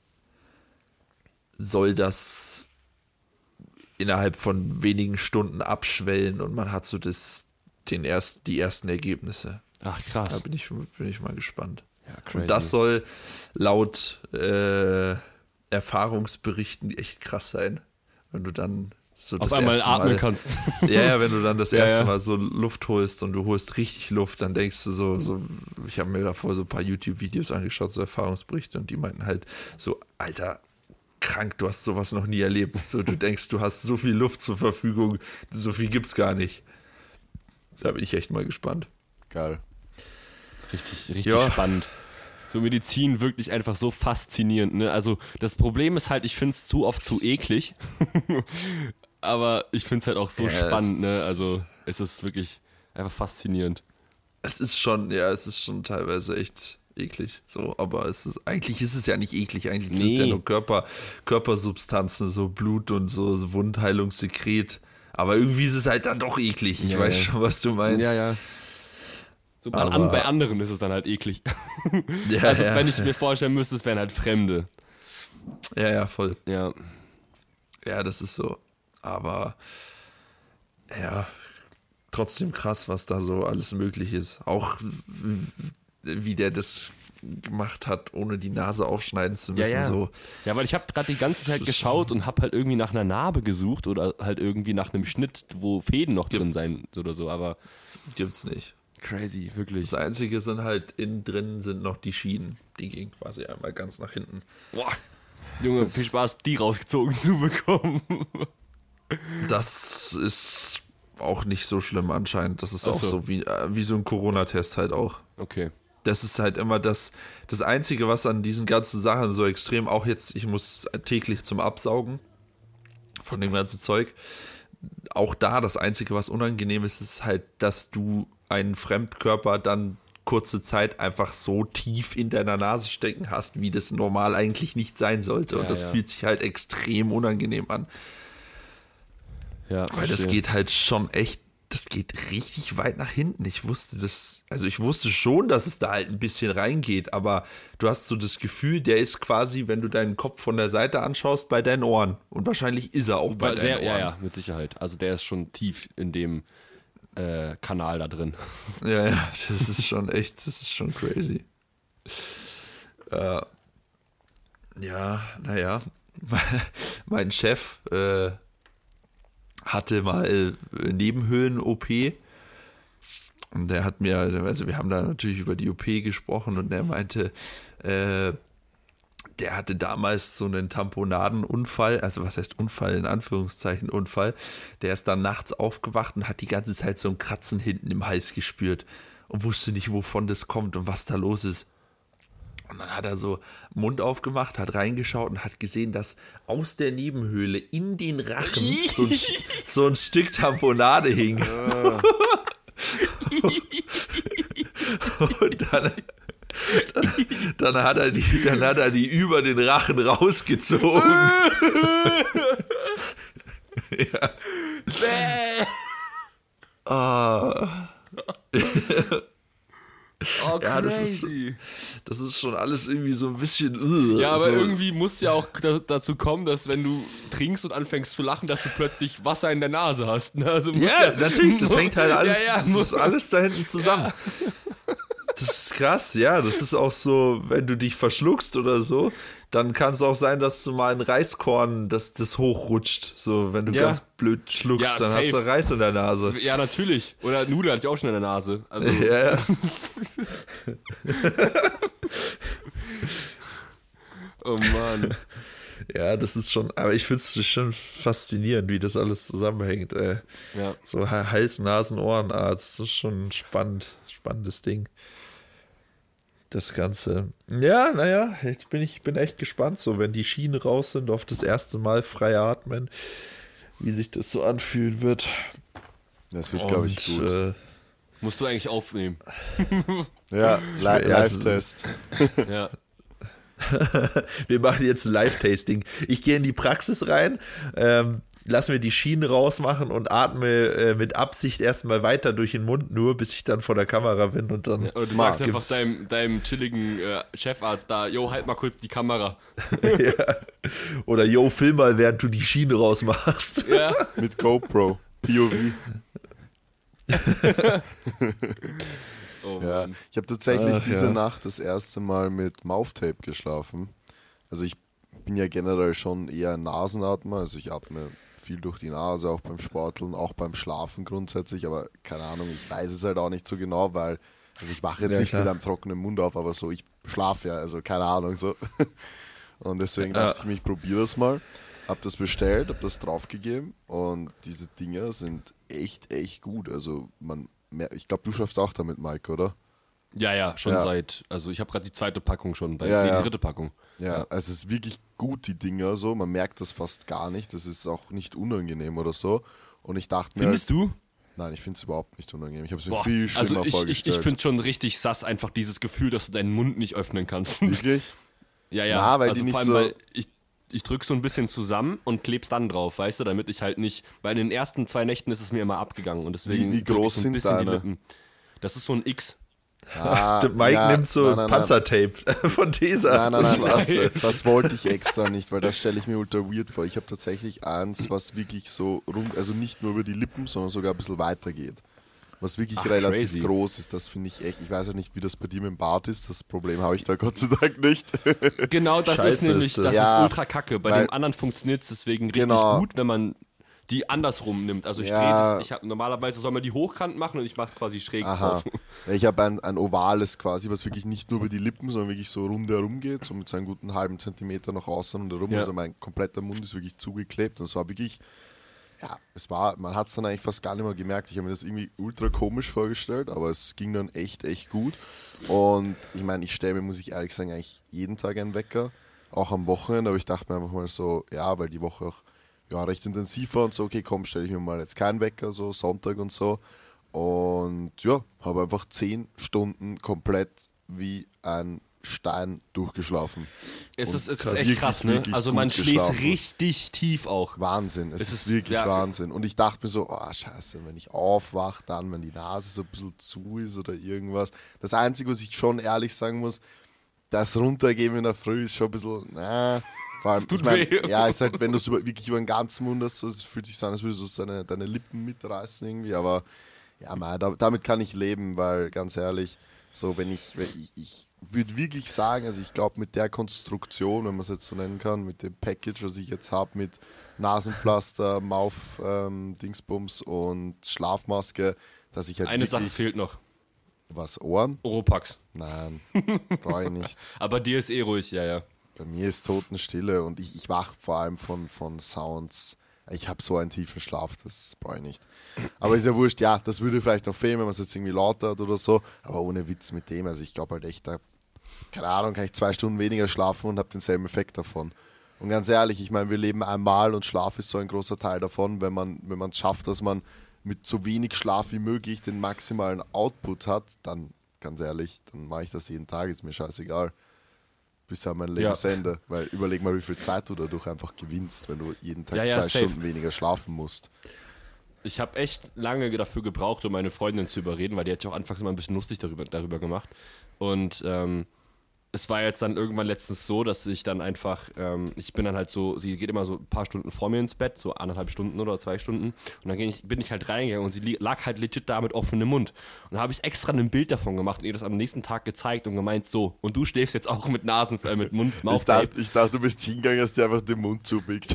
soll das innerhalb von wenigen Stunden abschwellen und man hat so das, den erst, die ersten Ergebnisse. Ach, Da krass. bin ich, bin ich mal gespannt. Ja, crazy. Und das soll laut äh, Erfahrungsberichten echt krass sein, wenn du dann so Auf das einmal erste atmen Mal, kannst. Ja, ja, wenn du dann das Ja, erste ja. Mal so Luft holst und du holst richtig Luft, dann denkst du so, so ich habe mir davor so ein paar YouTube-Videos angeschaut, so Erfahrungsberichte und die meinten halt so, Alter, krank, du hast sowas noch nie erlebt. So, du denkst, du hast so viel Luft zur Verfügung, so viel gibt's gar nicht. Da bin ich echt mal gespannt. Geil. Richtig, richtig Ja. spannend. So Medizin wirklich einfach so faszinierend, ne? Also das Problem ist halt, ich finde es zu oft zu eklig. Aber ich finde es halt auch so Ja, es spannend, ne? ist- Also es ist wirklich einfach faszinierend. Es ist schon, ja, es ist schon teilweise echt, eklig. So, aber es ist, eigentlich ist es ja nicht eklig, eigentlich Nee. sind es ja nur Körper, Körpersubstanzen, so Blut und so, so Wundheilungssekret. Aber irgendwie ist es halt dann doch eklig. Ich Ja, weiß ja. schon, was du meinst. Ja, ja. So bei, Aber- an, bei anderen ist es dann halt eklig. Ja, also ja. wenn ich mir vorstellen müsste, es wären halt Fremde. Ja, ja, voll. Ja. Ja, das ist so. Aber ja, trotzdem krass, was da so alles möglich ist. Auch wie der das gemacht hat, ohne die Nase aufschneiden zu müssen. Ja, ja. So. Ja, weil ich habe gerade die ganze Zeit geschaut und habe halt irgendwie nach einer Narbe gesucht oder halt irgendwie nach einem Schnitt, wo Fäden noch drin sein oder so, aber Gibt's nicht. crazy, wirklich. Das Einzige sind halt innen drin sind noch die Schienen. Die gehen quasi einmal ganz nach hinten. Boah. Junge, viel Spaß, die rausgezogen zu bekommen. Das ist auch nicht so schlimm anscheinend. Das ist Ach auch so. so wie, äh, wie so ein Corona-Test halt auch. Okay. Das ist halt immer das, das Einzige, was an diesen ganzen Sachen so extrem, auch jetzt, ich muss täglich zum Absaugen von dem ganzen Zeug. Auch da das Einzige, was unangenehm ist, ist halt, dass du einen Fremdkörper dann kurze Zeit einfach so tief in deiner Nase stecken hast, wie das normal eigentlich nicht sein sollte. Ja, Und das ja. fühlt sich halt extrem unangenehm an. Ja, Weil das verstehe. geht halt schon echt, das geht richtig weit nach hinten. Ich wusste das, also ich wusste schon, dass es da halt ein bisschen reingeht, aber du hast so das Gefühl, der ist quasi, wenn du deinen Kopf von der Seite anschaust, bei deinen Ohren. Und wahrscheinlich ist er auch bei War deinen sehr, Ohren. ja, ja, mit Sicherheit. Also der ist schon tief in dem äh, Kanal da drin. Ja, ja, das ist schon echt, das ist schon crazy. Äh, ja, naja, mein Chef äh, hatte mal Nebenhöhlen-O P und der hat mir, also wir haben da natürlich über die O P gesprochen und der meinte, äh, der hatte damals so einen Tamponadenunfall, also was heißt Unfall, in Anführungszeichen Unfall, der ist dann nachts aufgewacht und hat die ganze Zeit so ein Kratzen hinten im Hals gespürt und wusste nicht, wovon das kommt und was da los ist. Und dann hat er so Mund aufgemacht, hat reingeschaut und hat gesehen, dass aus der Nebenhöhle in den Rachen so ein, so ein Stück Tamponade hing. Und dann, dann, dann, hat er die, dann hat er die über den Rachen rausgezogen. Ja. Ah. Oh, Ja, das ist crazy. Das ist schon alles irgendwie so ein bisschen. Uh, Ja, aber so. irgendwie muss ja auch da, dazu kommen, dass wenn du trinkst und anfängst zu lachen, dass du plötzlich Wasser in der Nase hast. Ne? Also muss Ja, natürlich, das hängt halt alles, Ja, ja, das muss- ist alles da hinten zusammen. Das ist krass, ja, das ist auch so, wenn du dich verschluckst oder so, dann kann es auch sein, dass du mal ein Reiskorn, dass das hochrutscht, so, wenn du Ja. ganz blöd schluckst, Ja, dann safe. hast du Reis in der Nase. Ja, natürlich. Oder Nudeln hatte ich auch schon in der Nase. Also, Ja, ja. oh Mann. Ja, das ist schon, aber ich finde es schon faszinierend, wie das alles zusammenhängt. Ey. Ja. So Hals, Nasen, Ohrenarzt, das ist schon spannend, spannendes Ding. Das Ganze. Ja, naja, jetzt bin ich bin echt gespannt, so wenn die Schienen raus sind, auf das erste Mal frei atmen, wie sich das so anfühlen wird. Das wird, glaube ich, Und, gut. Äh, Musst du eigentlich aufnehmen. ja, Li ja, das ist- Live-Test. Ja. wir machen jetzt ein Live-Tasting. Ich gehe in die Praxis rein, ähm, lass mir die Schienen rausmachen und atme äh, mit Absicht erstmal weiter durch den Mund, nur bis ich dann vor der Kamera bin und dann Oder du Smart. sagst einfach deinem, deinem chilligen äh, Chefarzt da, yo, halt mal kurz die Kamera. ja. Oder yo, film mal, während du die Schiene rausmachst. Ja. Mit GoPro. P O V. Oh Ja. Mann. Ich habe tatsächlich Ach, diese ja. Nacht das erste Mal mit Mouth-Tape geschlafen. Also ich bin ja generell schon eher ein Nasenatmer, also ich atme viel durch die Nase, auch beim Sporteln, auch beim Schlafen grundsätzlich, aber keine Ahnung, ich weiß es halt auch nicht so genau, weil, also ich wache jetzt Ja, nicht klar. mit einem trockenen Mund auf, aber so, ich schlafe ja, also keine Ahnung, so. Und deswegen Ja. dachte ich mir, ich probiere das mal, hab das bestellt, hab das draufgegeben und diese Dinger sind echt, echt gut, also man, mer- ich glaube, du schaffst auch damit, Mike, oder? Ja, ja, schon Ja. seit, also ich habe gerade die zweite Packung schon, bei, Ja, nee, ja. die dritte Packung. Ja, also es ist wirklich gut, die Dinger so. Man merkt das fast gar nicht. Das ist auch nicht unangenehm oder so. Und ich dachte mir, Findest du? Nein, ich finde es überhaupt nicht unangenehm. Ich habe es mir Boah, viel schlimmer also ich, vorgestellt. Ich, ich finde schon richtig sass einfach dieses Gefühl, dass du deinen Mund nicht öffnen kannst. Wirklich? Ja, ja. Na, weil also die nicht vor allem, so weil ich, ich drück so ein bisschen zusammen und kleb's dann drauf, weißt du, damit ich halt nicht, weil in den ersten zwei Nächten ist es mir immer abgegangen und deswegen Wie- wie drück ich groß so ein sind bisschen die deine? Lippen. Das ist so ein X. Ah, Der Mike ja, nimmt so nein, nein, nein. Panzertape von dieser. Nein, nein, nein, das, das wollte ich extra nicht, weil das stelle ich mir ultra weird vor. Ich habe tatsächlich eins, was wirklich so rum, also nicht nur über die Lippen, sondern sogar ein bisschen weiter geht. Was wirklich Ach, relativ crazy. groß ist, das finde ich echt. Ich weiß ja nicht, wie das bei dir mit dem Bart ist. Das Problem habe ich da Gott sei Dank nicht. Genau, das Scheiße ist nämlich, ist das. das Ja, ist ultra kacke. Bei weil- dem anderen funktioniert es deswegen richtig Genau. gut, wenn man die andersrum nimmt. Also ich Ja. drehe das, ich hab, normalerweise soll man die hochkant machen und ich mache es quasi schräg Aha. drauf. Ich habe ein, ein ovales quasi, was wirklich nicht nur über die Lippen, sondern wirklich so rundherum geht, so mit so einem guten halben Zentimeter nach außen und herum. Ja. Also mein kompletter Mund ist wirklich zugeklebt und es war wirklich, ja, es war, man hat es dann eigentlich fast gar nicht mehr gemerkt. Ich habe mir das irgendwie ultra komisch vorgestellt, aber es ging dann echt, echt gut. Und ich meine, ich stelle mir, muss ich ehrlich sagen, eigentlich jeden Tag einen Wecker, auch am Wochenende, aber ich dachte mir einfach mal so, ja, weil die Woche auch ja, recht intensiv war und so, okay, komm, stelle ich mir mal jetzt keinen Wecker, so Sonntag und so. Und ja, habe einfach zehn Stunden komplett wie ein Stein durchgeschlafen. Es Und ist, es ist krass. echt Wirklich, krass, ne? wirklich Also gut man schläft geschlafen. richtig tief auch. Wahnsinn, es, Es ist, ist- wirklich ja. Wahnsinn. Und ich dachte mir so, oh scheiße, wenn ich aufwache, dann, wenn die Nase so ein bisschen zu ist oder irgendwas. Das Einzige, was ich schon ehrlich sagen muss, das Runtergehen in der Früh ist schon ein bisschen, na, vor allem, tut ich mein, weh. ja, ist halt, wenn du es über, wirklich über den ganzen Mund hast, so, es fühlt sich so an, als würdest du deine, deine Lippen mitreißen irgendwie, aber ja, man, da, damit kann ich leben, weil ganz ehrlich, so wenn ich, wenn ich, ich würde wirklich sagen, also ich glaube mit der Konstruktion, wenn man es jetzt so nennen kann, mit dem Package, was ich jetzt habe, mit Nasenpflaster, Mauf, ähm, Dingsbums und Schlafmaske, dass ich halt Eine wirklich, Sache fehlt noch. was, Ohren? Oropax. Nein, brauche ich nicht. Aber dir ist eh ruhig, ja, ja. Bei mir ist Totenstille und ich, ich wach vor allem von, von Sounds. Ich habe so einen tiefen Schlaf, das brauche ich nicht. Aber ist ja wurscht, ja, das würde vielleicht noch fehlen, wenn man es jetzt irgendwie lauter hat oder so. Aber ohne Witz mit dem, also ich glaube halt echt, da, keine Ahnung, kann ich zwei Stunden weniger schlafen und habe denselben Effekt davon. Und ganz ehrlich, ich meine, wir leben einmal und Schlaf ist so ein großer Teil davon, wenn man wenn man es schafft, dass man mit so wenig Schlaf wie möglich den maximalen Output hat, dann, ganz ehrlich, dann mache ich das jeden Tag, ist mir scheißegal. Bis an mein Lebensende. Weil überleg mal, wie viel Zeit du dadurch einfach gewinnst, wenn du jeden Tag Ja, ja, zwei safe. Stunden weniger schlafen musst. Ich habe echt lange dafür gebraucht, um meine Freundin zu überreden, weil die hat sich auch anfangs immer ein bisschen lustig darüber, darüber gemacht. Und ähm, es war jetzt dann irgendwann letztens so, dass ich dann einfach, ähm, ich bin dann halt so, sie geht immer so ein paar Stunden vor mir ins Bett, so anderthalb Stunden oder zwei Stunden. Und dann ging ich, bin ich halt reingegangen und sie li- lag halt legit da mit offenem Mund. Und da habe ich extra ein Bild davon gemacht und ihr das am nächsten Tag gezeigt und gemeint, so, und du schläfst jetzt auch mit Nasen, äh, mit Mund, Ich Mouth-Tape. dachte, ich dachte, du bist hingegangen, hast dir einfach den Mund zubickt.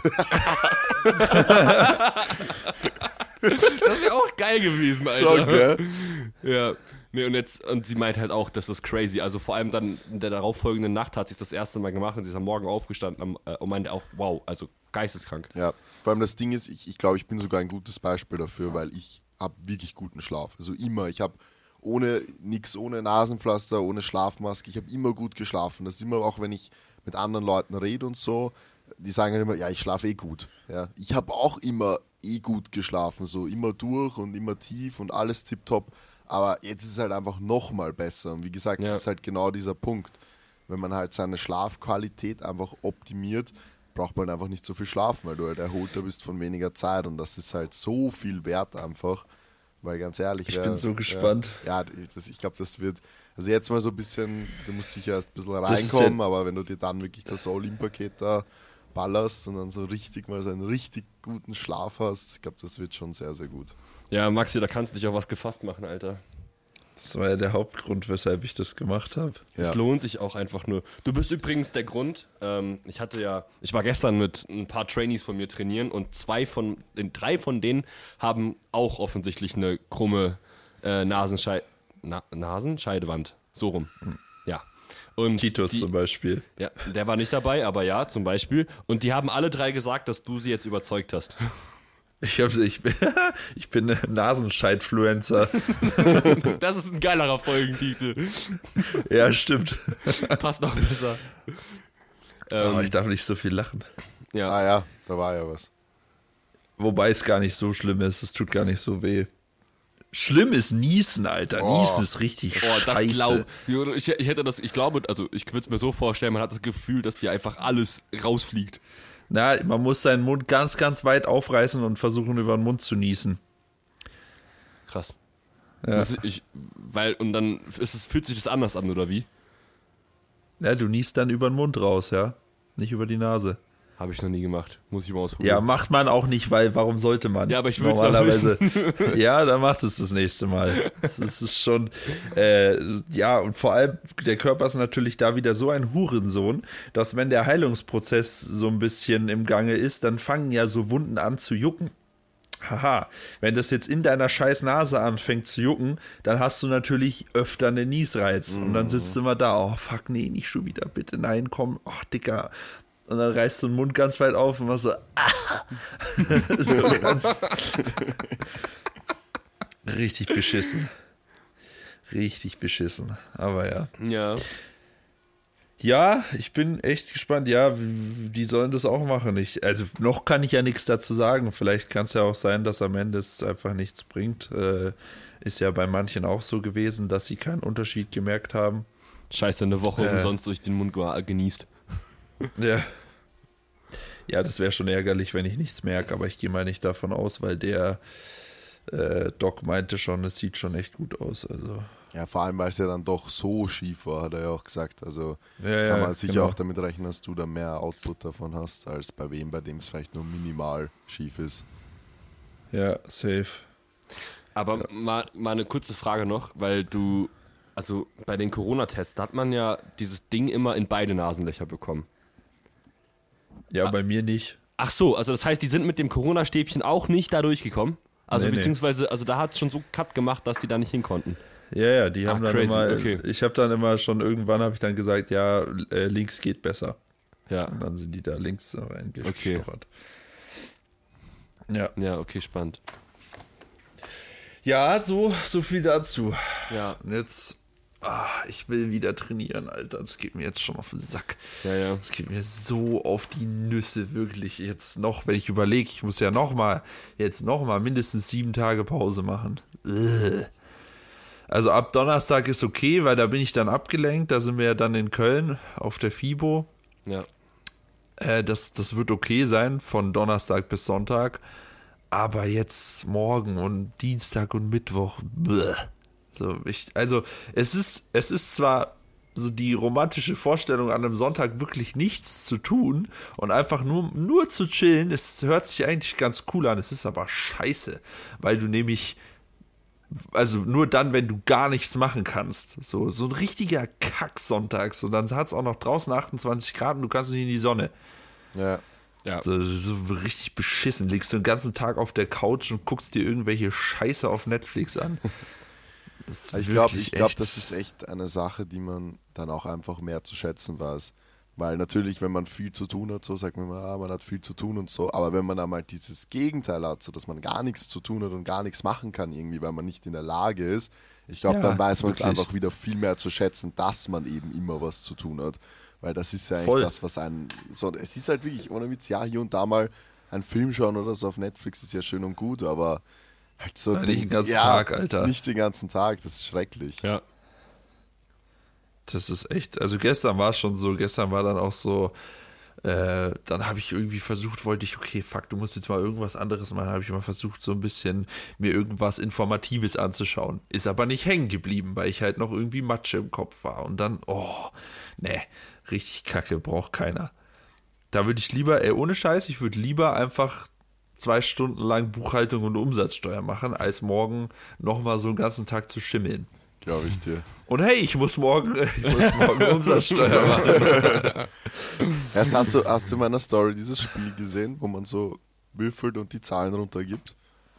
Das wäre auch geil gewesen, Alter. Schon, gell? Ja. Nee, und jetzt, und sie meint halt auch, das ist crazy. Also vor allem dann in der darauffolgenden Nacht hat sie es das erste Mal gemacht und sie ist am Morgen aufgestanden am, äh, und meinte auch, wow, also geisteskrank. Ja, vor allem das Ding ist, ich, ich glaube, ich bin sogar ein gutes Beispiel dafür, weil ich habe wirklich guten Schlaf. Also immer, ich habe ohne nix, ohne Nasenpflaster, ohne Schlafmaske, ich habe immer gut geschlafen. Das ist immer auch, wenn ich mit anderen Leuten rede und so, die sagen halt immer, ja, ich schlafe eh gut. Ja, ich habe auch immer eh gut geschlafen, so immer durch und immer tief und alles tipptopp. Aber jetzt ist es halt einfach nochmal besser. Und wie gesagt, Ja. das ist halt genau dieser Punkt. Wenn man halt seine Schlafqualität einfach optimiert, braucht man einfach nicht so viel schlafen, weil du halt erholter bist von weniger Zeit. Und das ist halt so viel wert einfach. Weil ganz ehrlich, Ich wer- bin so gespannt. Ja, ja das, ich glaube, das wird. Also jetzt mal so ein bisschen, du musst sicher erst ein bisschen Das ist reinkommen, ja- aber wenn du dir dann wirklich das All-In-Paket da ballerst und dann so richtig mal so einen richtig guten Schlaf hast, ich glaube, das wird schon sehr, sehr gut. Ja, Maxi, da kannst du dich auf was gefasst machen, Alter. Das war ja der Hauptgrund, weshalb ich das gemacht habe. Ja. Es lohnt sich auch einfach nur. Du bist übrigens der Grund, ähm, ich hatte ja, ich war gestern mit ein paar Trainees von mir trainieren und zwei von, in drei von denen haben auch offensichtlich eine krumme äh, Nasenschei Na Nasenscheidewand. So rum. Ja. Und Titus die, zum Beispiel. Ja, der war nicht dabei, aber ja, zum Beispiel. Und die haben alle drei gesagt, dass du sie jetzt überzeugt hast. Ich, hab, ich, bin, ich bin Nasenscheidfluencer. Das ist ein geilerer Folgentitel. Ja, stimmt. Passt noch besser. Ähm, Aber ich darf nicht so viel lachen. ja. Ah ja, da war ja was. Wobei es gar nicht so schlimm ist. Es tut gar nicht so weh. Schlimm ist Niesen, Alter. Oh. Niesen ist richtig Oh, das scheiße. glaub, ich, ich hätte das, ich glaube, also ich würde es mir so vorstellen, man hat das Gefühl, dass dir einfach alles rausfliegt. Na, man muss seinen Mund ganz, ganz weit aufreißen und versuchen, über den Mund zu niesen. Krass. Ja. Muss ich, weil, und dann ist es, fühlt sich das anders an, oder wie? Ja, du niest dann über den Mund raus, ja. Nicht über die Nase. Habe ich noch nie gemacht. Muss ich mal ausprobieren. Ja, macht man auch nicht, weil warum sollte man? Ja, aber ich will's mal normalerweise. Ja, dann macht es das nächste Mal. Das ist schon, äh, ja, und vor allem, der Körper ist natürlich da wieder so ein Hurensohn, dass wenn der Heilungsprozess so ein bisschen im Gange ist, dann fangen ja so Wunden an zu jucken. Haha, wenn das jetzt in deiner scheiß Nase anfängt zu jucken, dann hast du natürlich öfter einen Niesreiz. Und dann sitzt du immer da, oh fuck, nee, nicht schon wieder, bitte, nein, komm, oh Dicker. Und dann reißt du den Mund ganz weit auf und machst so, ah. So ganz richtig beschissen. Richtig beschissen. Aber ja. Ja. Ja, ich bin echt gespannt. Ja, die sollen das auch machen. Ich, also noch kann ich ja nichts dazu sagen. Vielleicht kann es ja auch sein, dass am Ende es einfach nichts bringt. Äh, ist ja bei manchen auch so gewesen, dass sie keinen Unterschied gemerkt haben. Scheiße, eine Woche Äh. umsonst durch den Mund genießt. Ja. Ja, das wäre schon ärgerlich, wenn ich nichts merke, aber ich gehe mal nicht davon aus, weil der äh, Doc meinte schon, es sieht schon echt gut aus. Also. Ja, vor allem, weil es ja dann doch so schief war, hat er ja auch gesagt. Also Ja, kann ja, man sicher genau. auch damit rechnen, dass du da mehr Output davon hast, als bei wem, bei dem es vielleicht nur minimal schief ist. Ja, safe. Aber ja. mal, mal eine kurze Frage noch, weil du, also bei den Corona-Tests, da hat man ja dieses Ding immer in beide Nasenlöcher bekommen. Ja, Ah. bei mir nicht. Ach so, also das heißt, die sind mit dem Corona-Stäbchen auch nicht da durchgekommen? Also Nee, nee. beziehungsweise, also da hat es schon so Cut gemacht, dass die da nicht hin konnten. Ja, ja, die haben Ach, dann crazy, immer, okay. ich habe dann immer schon, irgendwann habe ich dann gesagt, ja, äh, links geht besser. Ja, Und dann sind die da links reingestochert. Ja. ja, okay, spannend. Ja, so, so viel dazu. Ja, Und jetzt, ah, ich will wieder trainieren, Alter. Das geht mir jetzt schon auf den Sack. ja, ja. Das geht mir so auf die Nüsse, wirklich. Jetzt noch, wenn ich überlege, ich muss ja noch mal, jetzt noch mal mindestens sieben Tage Pause machen. Ugh. Also ab Donnerstag ist okay, weil da bin ich dann abgelenkt. Da sind wir ja dann in Köln auf der FIBO. Ja, Äh, das, das wird okay sein, von Donnerstag bis Sonntag. Aber jetzt morgen und Dienstag und Mittwoch. Bleh. So, ich, also es ist, es ist zwar so die romantische Vorstellung, an einem Sonntag wirklich nichts zu tun und einfach nur, nur zu chillen. Es hört sich eigentlich ganz cool an. Es ist aber scheiße, weil du nämlich, also nur dann, wenn du gar nichts machen kannst. So, so ein richtiger Kack-Sonntag. So, dann hat es auch noch draußen achtundzwanzig Grad und du kannst nicht in die Sonne. Ja. ja. So, so richtig beschissen. Liegst du den ganzen Tag auf der Couch und guckst dir irgendwelche Scheiße auf Netflix an. Das ist Ich glaube, wirklich ich glaub, echt- das ist echt eine Sache, die man dann auch einfach mehr zu schätzen weiß. Weil natürlich, wenn man viel zu tun hat, so sagt man immer, ah, man hat viel zu tun und so, aber wenn man einmal dieses Gegenteil hat, so dass man gar nichts zu tun hat und gar nichts machen kann irgendwie, weil man nicht in der Lage ist, ich glaube, Ja, dann weiß man es wirklich. einfach wieder viel mehr zu schätzen, dass man eben immer was zu tun hat. Weil das ist ja eigentlich Voll. das, was einen, so, es ist halt wirklich, ohne Witz, ja, hier und da mal einen Film schauen oder so auf Netflix ist ja schön und gut, aber halt so Ja, nicht Ding- den ganzen ja, Tag, Alter. Nicht den ganzen Tag, das ist schrecklich. Ja. Das ist echt, also gestern war es schon so, gestern war dann auch so, äh, dann habe ich irgendwie versucht, wollte ich, okay, fuck, du musst jetzt mal irgendwas anderes machen, habe ich mal versucht, so ein bisschen mir irgendwas Informatives anzuschauen. Ist aber nicht hängen geblieben, weil ich halt noch irgendwie Matsche im Kopf war. Und dann, oh, ne, richtig kacke, braucht keiner. Da würde ich lieber, ey, ohne Scheiß, ich würde lieber einfach zwei Stunden lang Buchhaltung und Umsatzsteuer machen, als morgen nochmal so einen ganzen Tag zu schimmeln. Glaube ich dir. Und hey, ich muss morgen, ich muss morgen Umsatzsteuer machen. Erst hast du, hast du in meiner Story dieses Spiel gesehen, wo man so würfelt und die Zahlen runtergibt?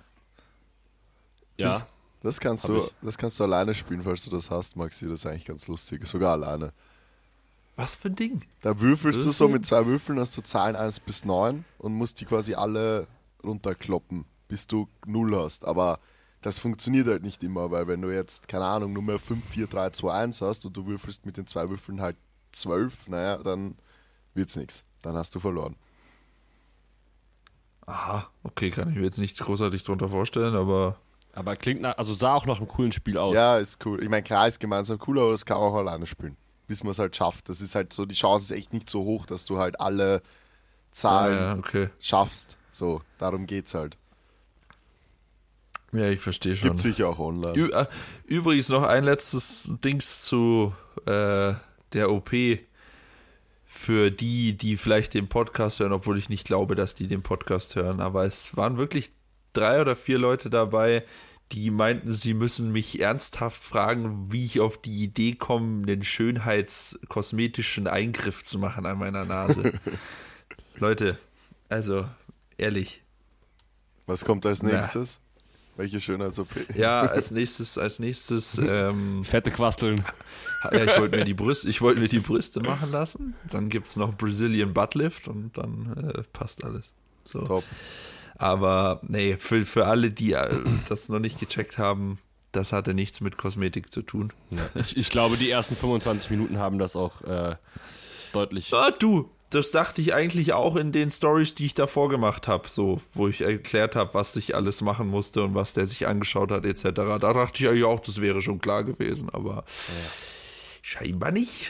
Ja. Das kannst Hab du, ich. das kannst du alleine spielen, falls du das hast, Maxi. Das ist eigentlich ganz lustig. Sogar alleine. Was für ein Ding? Da würfelst du so Würfeln? mit zwei Würfeln, hast du Zahlen eins bis neun und musst die quasi alle runterkloppen, bis du null hast. Aber das funktioniert halt nicht immer, weil wenn du jetzt, keine Ahnung, Nummer fünf, vier, drei, zwei, eins hast und du würfelst mit den zwei Würfeln halt zwölf, naja, dann wird's nichts. Dann hast du verloren. Aha, okay, kann ich mir jetzt nichts großartig drunter vorstellen, aber Aber klingt nach, also sah auch nach einem coolen Spiel aus. Ja, ist cool. Ich meine, klar ist gemeinsam cooler, aber das kann man auch alleine spielen. Bis man es halt schafft. Das ist halt so, die Chance ist echt nicht so hoch, dass du halt alle Zahlen Ja, ja, okay. schaffst. So, darum geht's halt. Ja, ich verstehe schon. Gibt sicher auch online. Ü äh, Übrigens noch ein letztes Dings zu äh, der O P für die, die vielleicht den Podcast hören, obwohl ich nicht glaube, dass die den Podcast hören. Aber es waren wirklich drei oder vier Leute dabei, die meinten, sie müssen mich ernsthaft fragen, wie ich auf die Idee komme, einen schönheitskosmetischen Eingriff zu machen an meiner Nase. Leute, also ehrlich. Was kommt als nächstes? Na. Welche Schönheits-O P? Ja, als nächstes, als nächstes ähm, Fette Quasteln. Ja, ich wollte mir die Brüste, ich wollte mir die Brüste machen lassen. Dann gibt es noch Brazilian Buttlift und dann äh, passt alles. So. Top. Aber nee, für, für alle, die äh, das noch nicht gecheckt haben, das hatte nichts mit Kosmetik zu tun. Ja. Ich, ich glaube, die ersten fünfundzwanzig Minuten haben das auch äh, deutlich. Ah, du, das dachte ich eigentlich auch in den Stories, die ich davor gemacht habe, so, wo ich erklärt habe, was ich alles machen musste und was der sich angeschaut hat, et cetera. Da dachte ich eigentlich auch, das wäre schon klar gewesen, aber ja. Scheinbar nicht.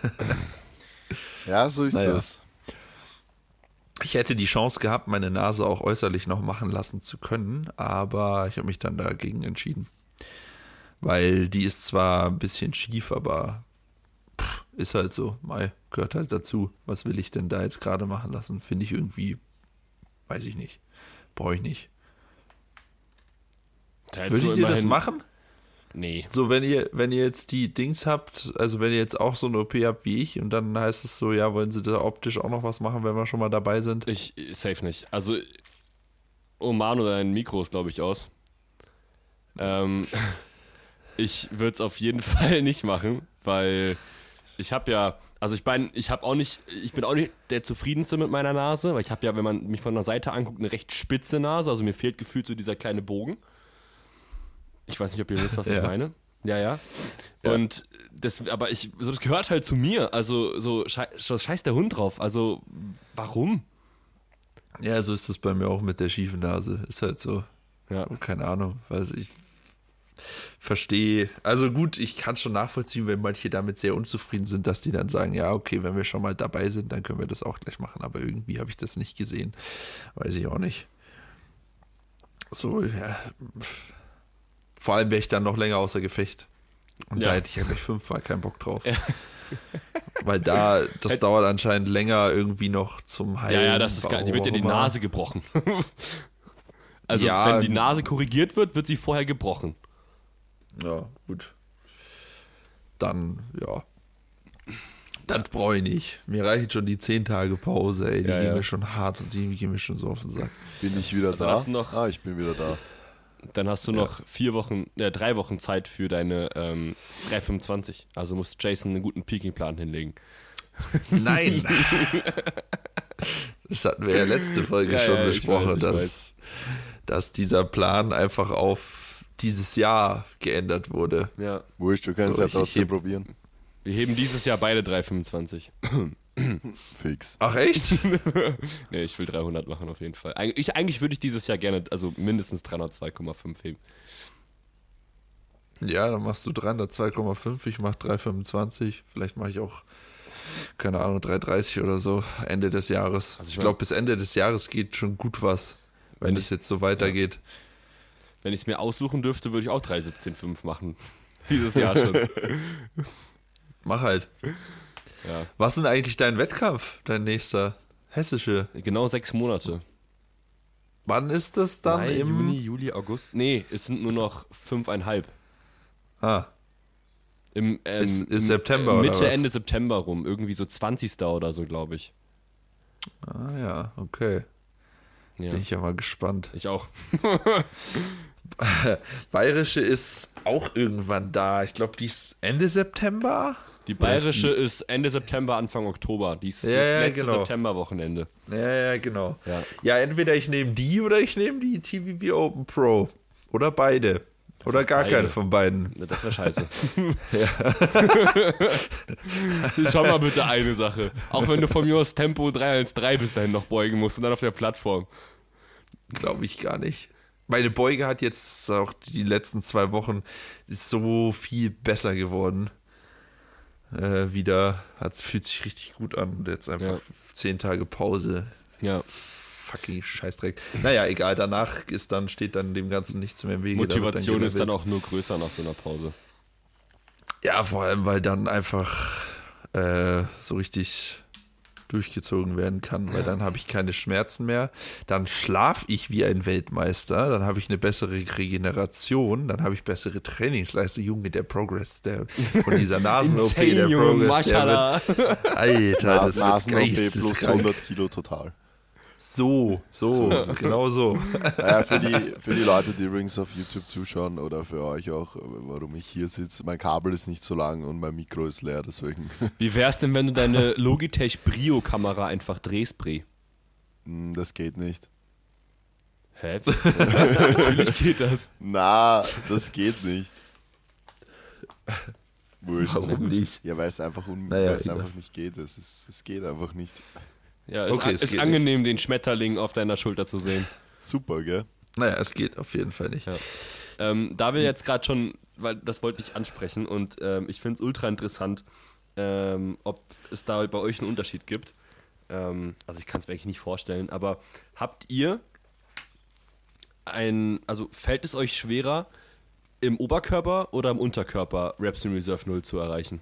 Ja, so ist naja. das. Ich hätte die Chance gehabt, meine Nase auch äußerlich noch machen lassen zu können, aber ich habe mich dann dagegen entschieden. Weil die ist zwar ein bisschen schief, aber pff, ist halt so. Mei, gehört halt dazu. Was will ich denn da jetzt gerade machen lassen? Finde ich irgendwie, weiß ich nicht. Brauche ich nicht. Da Würdet ihr das machen? Nee. So, wenn ihr, wenn ihr jetzt die Dings habt, also wenn ihr jetzt auch so eine O P habt wie ich und dann heißt es so, ja, wollen sie da optisch auch noch was machen, wenn wir schon mal dabei sind? Ich, safe nicht. Also, oh Manu, dein Mikro ist, glaube ich, aus. Ähm, ich würde es auf jeden Fall nicht machen, weil ich habe ja, also ich bin, ich habe auch nicht, ich bin auch nicht der zufriedenste mit meiner Nase, weil ich habe ja, wenn man mich von der Seite anguckt, eine recht spitze Nase, also mir fehlt gefühlt so dieser kleine Bogen. Ich weiß nicht, ob ihr wisst, was ja. ich meine. Ja, ja. Ja. Und das, aber ich, so, das gehört halt zu mir. Also, so schei, so scheiß der Hund drauf. Also, warum? Ja, so ist es bei mir auch mit der schiefen Nase. Ist halt so. Ja. Keine Ahnung, weil ich verstehe. Also gut, ich kann schon nachvollziehen, wenn manche damit sehr unzufrieden sind, dass die dann sagen, ja, okay, wenn wir schon mal dabei sind, dann können wir das auch gleich machen. Aber irgendwie habe ich das nicht gesehen. Weiß ich auch nicht. So, ja. Vor allem wäre ich dann noch länger außer Gefecht. Und Ja. da hätte ich ja gleich fünfmal keinen Bock drauf. Ja. Weil da, das Hätt- dauert anscheinend länger irgendwie noch zum Heilen. Ja, ja, das ist geil. Die wird ja die Nase gebrochen. Also, ja, wenn die Nase korrigiert wird, wird sie vorher gebrochen. Ja, gut. Dann, ja. Das brauche ich nicht. Mir reicht schon die zehn Tage Pause, ey. Die Ja, gehen ja. mir schon hart und die gehen mir schon so auf den Sack. Bin ich wieder Dann da? hast du noch- Ah, ich bin wieder da. Dann hast du noch vier Wochen, äh, drei Wochen Zeit für deine ähm, drei fünfundzwanzig. Also muss Jason einen guten Peaking-Plan hinlegen. Nein! Das hatten wir ja letzte Folge Ja, schon ja, ich besprochen, weiß, ich dass, dass dieser Plan einfach auf dieses Jahr geändert wurde. Ja. Wurscht, du kannst So, ja ich- trotzdem ich- probieren. Wir heben dieses Jahr beide drei fünfundzwanzig. Fix. Ach echt? Nee, ich will dreihundert machen auf jeden Fall. Eig ich, eigentlich würde ich dieses Jahr gerne, also mindestens dreihundertzwei Komma fünf heben. Ja, dann machst du dreihundertzwei Komma fünf, ich mach drei fünfundzwanzig. Vielleicht mache ich auch, keine Ahnung, drei dreißig oder so, Ende des Jahres. Also ich ich mein- glaube, bis Ende des Jahres geht schon gut was, wenn Wenn es ich- jetzt so weitergeht. Wenn ich es mir aussuchen dürfte, würde ich auch drei siebzehn Komma fünf machen. Dieses Jahr schon. Mach halt. Ja. Was ist denn eigentlich dein Wettkampf, dein nächster? Hessische. Genau sechs Monate. Wann ist das dann? Mai, im Juni, Juli, August? Nee, es sind nur noch fünfeinhalb. Ah, Im, ähm, Ist- ist im- September äh, oder Mitte, was? Ende September rum. Irgendwie so zwanzigster oder so, glaube ich. ah ja, okay. Ja. Bin ich ja mal gespannt. Ich auch. Bayerische ist auch irgendwann da. Ich glaube, die ist Ende September. Die Oder ist bayerische ist Ende September, Anfang Oktober. Die ist Ja, das ja, letzte genau. Septemberwochenende. Ja, ja, genau. Ja. Ja, entweder ich nehme die oder ich nehme die T V B Open Pro. Oder beide. Oder gar Beide. keine von beiden. Ja, das wäre scheiße. Schau mal bitte eine Sache. Auch wenn du von mir aus Tempo drei eins drei bis dahin noch beugen musst und dann auf der Plattform. Glaube ich gar nicht. meine Beuge hat jetzt auch die letzten zwei Wochen ist so viel besser geworden. Äh, wieder, hat, fühlt sich richtig gut an. Und jetzt einfach ja. zehn Tage Pause. Ja. Fucking Scheißdreck. Naja, egal, danach ist dann, steht dann dem Ganzen nichts mehr im Wege. Motivation dann ist dann auch nur größer nach so einer Pause. Ja, vor allem, weil dann einfach äh, so richtig durchgezogen werden kann, weil dann habe ich keine Schmerzen mehr, dann schlafe ich wie ein Weltmeister, dann habe ich eine bessere Regeneration, dann habe ich bessere Trainingsleistung. Junge, der Progress der von dieser Nasen-O P, der Progress, der wird, Alter, das Nasen-O P plus hundert Kilo total. So, so, so genau so. Naja, für, die, für die Leute, die übrigens auf YouTube zuschauen oder für euch auch, warum ich hier sitze, mein Kabel ist nicht so lang und mein Mikro ist leer, deswegen. Wie wär's denn, wenn du deine Logitech Brio-Kamera einfach drehst, Bre? Das geht nicht. Hä? Natürlich geht das. Na, das geht nicht. Wurscht. Warum nicht? Ja, weil es einfach, un- naja, weil es einfach nicht geht. Es, ist, es geht einfach nicht. Ja, es okay, ist, es ist angenehm, nicht. Den Schmetterling auf deiner Schulter zu sehen. Super, gell? Naja, es geht auf jeden Fall nicht. Ja. Ähm, da wir jetzt gerade schon, weil das wollte ich ansprechen und ähm, ich finde es ultra interessant, ähm, ob es da bei euch einen Unterschied gibt. Ähm, also ich kann es mir eigentlich nicht vorstellen, aber habt ihr ein, also fällt es euch schwerer, im Oberkörper oder im Unterkörper Reps in Reserve null zu erreichen?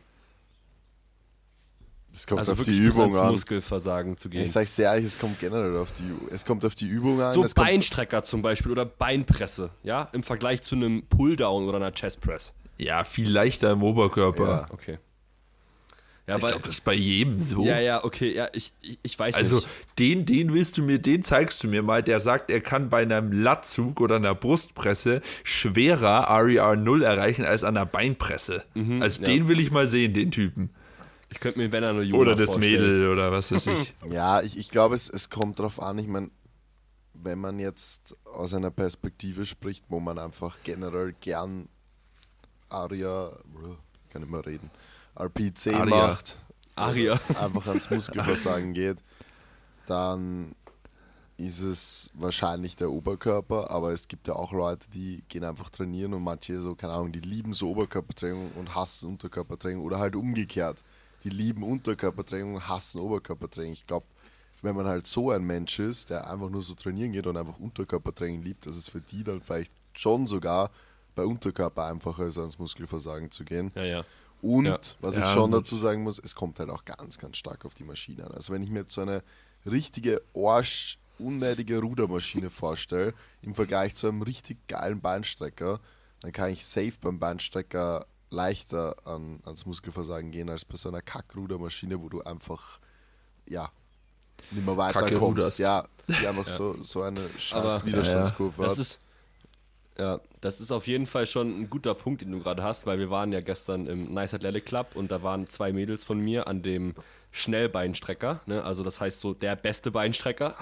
Es kommt also auf die Übung bis ans an. Muskelversagen zu gehen. Ich sag's sehr ehrlich, es kommt generell auf die, es kommt auf die Übung an. So es Beinstrecker zum Beispiel oder Beinpresse, ja, im Vergleich zu einem Pulldown oder einer Chestpress. Ja, viel leichter im Oberkörper. Ja. Okay. Ja, ich glaube, das ist bei jedem so. Ja, ja, okay, ja, ich, ich, ich weiß also, nicht. Also, den, den willst du mir, den zeigst du mir mal, der sagt, er kann bei einem Latzug oder einer Brustpresse schwerer R E R null erreichen als an einer Beinpresse. Mhm, also, ja. Den will ich mal sehen, den Typen. Ich könnte mir, wenn er nur Juna Oder das vorstellen. Mädel oder was weiß ich. Ja, ich, ich glaube, es, es kommt drauf an. Ich meine, wenn man jetzt aus einer Perspektive spricht, wo man einfach generell gern Aria, kann nicht mehr reden, R P C Aria. macht, Aria. einfach ans Muskelversagen geht, dann ist es wahrscheinlich der Oberkörper, aber es gibt ja auch Leute, die gehen einfach trainieren und manche so, keine Ahnung, die lieben so Oberkörpertraining und hassen Unterkörpertraining oder halt umgekehrt. Die lieben Unterkörpertraining und hassen Oberkörpertraining. Ich glaube, wenn man halt so ein Mensch ist, der einfach nur so trainieren geht und einfach Unterkörpertraining liebt, dass es für die dann vielleicht schon sogar bei Unterkörper einfacher ist, ans Muskelversagen zu gehen. Ja, ja. Und, ja. was ja, ich schon dazu sagen muss, es kommt halt auch ganz, ganz stark auf die Maschine an. Also wenn ich mir jetzt so eine richtige Arsch unnötige Rudermaschine vorstelle, im Vergleich zu einem richtig geilen Beinstrecker, dann kann ich safe beim Beinstrecker leichter an, ans Muskelversagen gehen, als bei so einer Kackrudermaschine, wo du einfach, ja, nicht mehr weiterkommst. Ja, die einfach ja. so, so eine scheiß Widerstandskurve ja, ja. hat. Das ist, ja, das ist auf jeden Fall schon ein guter Punkt, den du gerade hast, weil wir waren ja gestern im Nice Athletic Club und da waren zwei Mädels von mir an dem Schnellbeinstrecker, ne? Also das heißt so der beste Beinstrecker.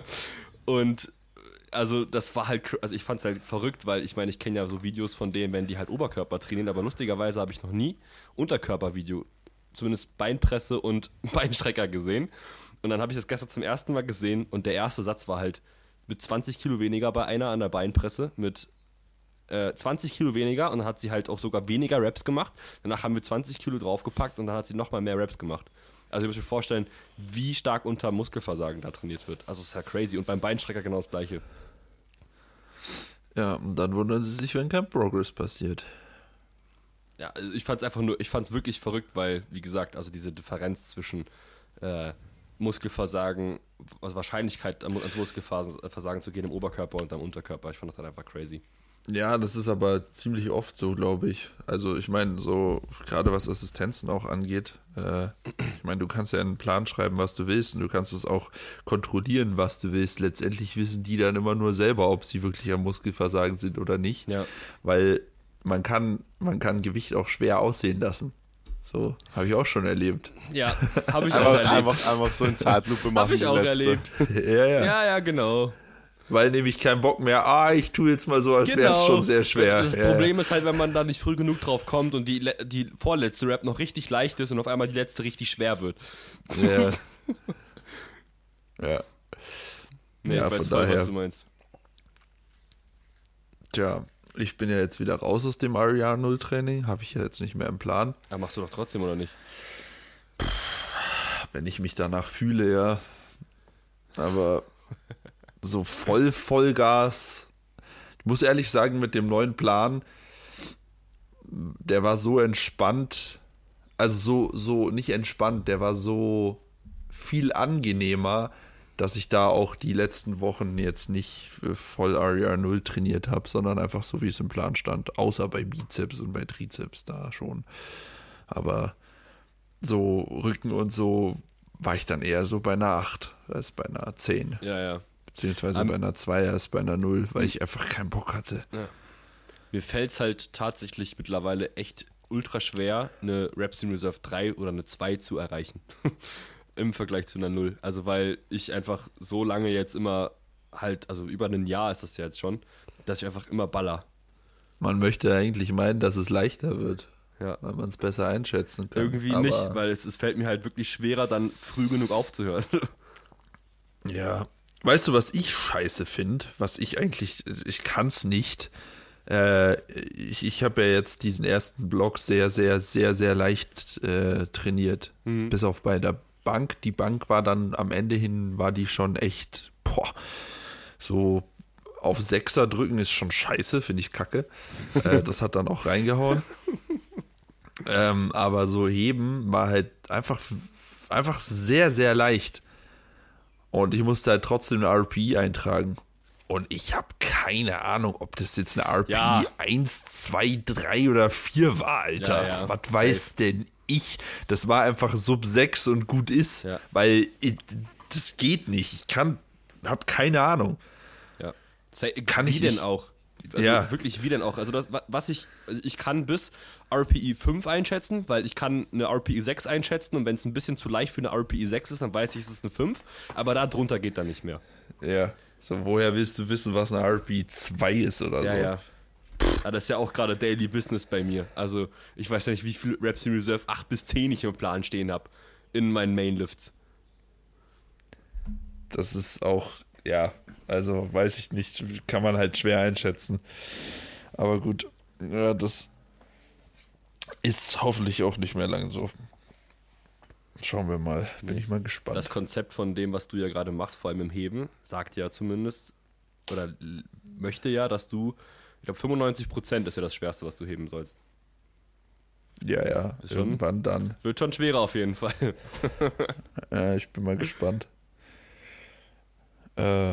Und also das war halt, also ich fand es halt verrückt, weil ich meine, ich kenne ja so Videos von denen, wenn die halt Oberkörper trainieren, aber lustigerweise habe ich noch nie Unterkörpervideo, zumindest Beinpresse und Beinstrecker gesehen. Und dann habe ich das gestern zum ersten Mal gesehen und der erste Satz war halt mit zwanzig Kilo weniger bei einer an der Beinpresse, mit äh, zwanzig Kilo weniger und dann hat sie halt auch sogar weniger Reps gemacht. Danach haben wir zwanzig Kilo draufgepackt und dann hat sie nochmal mehr Reps gemacht. Also ihr müsst euch vorstellen, wie stark unter Muskelversagen da trainiert wird. Also es ist ja crazy. Und beim Beinstrecker genau das Gleiche. Ja, und dann wundern sie sich, wenn kein Progress passiert. Ja, also ich fand es einfach nur, ich fand es wirklich verrückt, weil, wie gesagt, also diese Differenz zwischen äh, Muskelversagen, also Wahrscheinlichkeit ans Muskelversagen zu gehen im Oberkörper und am Unterkörper, ich fand das halt einfach crazy. Ja, das ist aber ziemlich oft so, glaube ich. Also ich meine, so gerade was Assistenzen auch angeht, äh, ich meine, du kannst ja einen Plan schreiben, was du willst und du kannst es auch kontrollieren, was du willst. Letztendlich wissen die dann immer nur selber, ob sie wirklich am Muskelversagen sind oder nicht. Ja. Weil man kann, man kann Gewicht auch schwer aussehen lassen. So, habe ich auch schon erlebt. Ja, habe ich auch einfach, erlebt. Einfach, einfach so in Zeitlupe machen. Habe ich auch erlebt. ja, ja. Ja, ja, genau. Weil nämlich keinen Bock mehr, ah, ich tue jetzt mal so, als genau. wäre es schon sehr schwer. Das ja. Problem ist halt, wenn man da nicht früh genug drauf kommt und die, die vorletzte Rap noch richtig leicht ist und auf einmal die letzte richtig schwer wird. Ja. ja. Nee, ja, ich weiß von voll, daher. was du meinst. Tja, ich bin ja jetzt wieder raus aus dem R E R null Training, habe ich ja jetzt nicht mehr im Plan. Ja, machst du doch trotzdem, oder nicht? Wenn ich mich danach fühle, ja. Aber so voll Vollgas. Ich muss ehrlich sagen, mit dem neuen Plan, der war so entspannt, also so, so nicht entspannt, der war so viel angenehmer, dass ich da auch die letzten Wochen jetzt nicht voll R E R null trainiert habe, sondern einfach so, wie es im Plan stand. Außer bei Bizeps und bei Trizeps da schon. Aber so Rücken und so war ich dann eher so bei einer acht als bei einer zehn. Ja, ja. Beziehungsweise um, bei einer zwei als bei einer null, weil ich einfach keinen Bock hatte. Ja. Mir fällt es halt tatsächlich mittlerweile echt ultra schwer, eine Reps in Reserve drei oder eine zwei zu erreichen. Im Vergleich zu einer null. Also weil ich einfach so lange jetzt immer halt, also über ein Jahr ist das ja jetzt schon, dass ich einfach immer baller. Man möchte eigentlich meinen, dass es leichter wird, ja. weil man es besser einschätzen kann. Irgendwie aber nicht, weil es, es fällt mir halt wirklich schwerer, dann früh genug aufzuhören. Ja. Weißt du, was ich scheiße finde? Was ich eigentlich, ich kann es nicht. Äh, ich ich habe ja jetzt diesen ersten Block sehr, sehr, sehr, sehr leicht äh, trainiert. Mhm. Bis auf bei der Bank. Die Bank war dann am Ende hin, war die schon echt, boah, so auf Sechser drücken ist schon scheiße, finde ich kacke. äh, das hat dann auch reingehauen. ähm, aber so heben war halt einfach, einfach sehr, sehr leicht. Und ich musste halt trotzdem eine R P I eintragen. Und ich habe keine Ahnung, ob das jetzt eine R P I ja. eins, zwei, drei oder vier war, Alter. Ja, ja. Was weiß denn ich? Das war einfach Sub sechs und gut ist. Ja. Weil ich, das geht nicht. Ich kann, habe keine Ahnung. Ja. Sei, kann wie ich denn nicht. auch? Also ja. Wirklich, wie denn auch? Also das, was ich, also ich kann bis R P I fünf einschätzen, weil ich kann eine R P I sechs einschätzen und wenn es ein bisschen zu leicht für eine R P I sechs ist, dann weiß ich, es ist eine fünf, aber da drunter geht dann nicht mehr. Ja, so woher willst du wissen, was eine R P I zwei ist oder ja, so? Ja, ja. Das ist ja auch gerade Daily Business bei mir. Also ich weiß ja nicht, wie viele Reps in Reserve acht bis zehn ich im Plan stehen habe in meinen Mainlifts. Das ist auch, ja, also weiß ich nicht, kann man halt schwer einschätzen. Aber gut, ja, das ist hoffentlich auch nicht mehr lang so. Schauen wir mal, bin ich mal gespannt. Das Konzept von dem, was du ja gerade machst, vor allem im Heben, sagt ja zumindest, oder möchte ja, dass du, ich glaube fünfundneunzig Prozent ist ja das Schwerste, was du heben sollst. Ja, ja, ist schon, irgendwann dann. Wird schon schwerer auf jeden Fall. Ja, ich bin mal gespannt. Äh,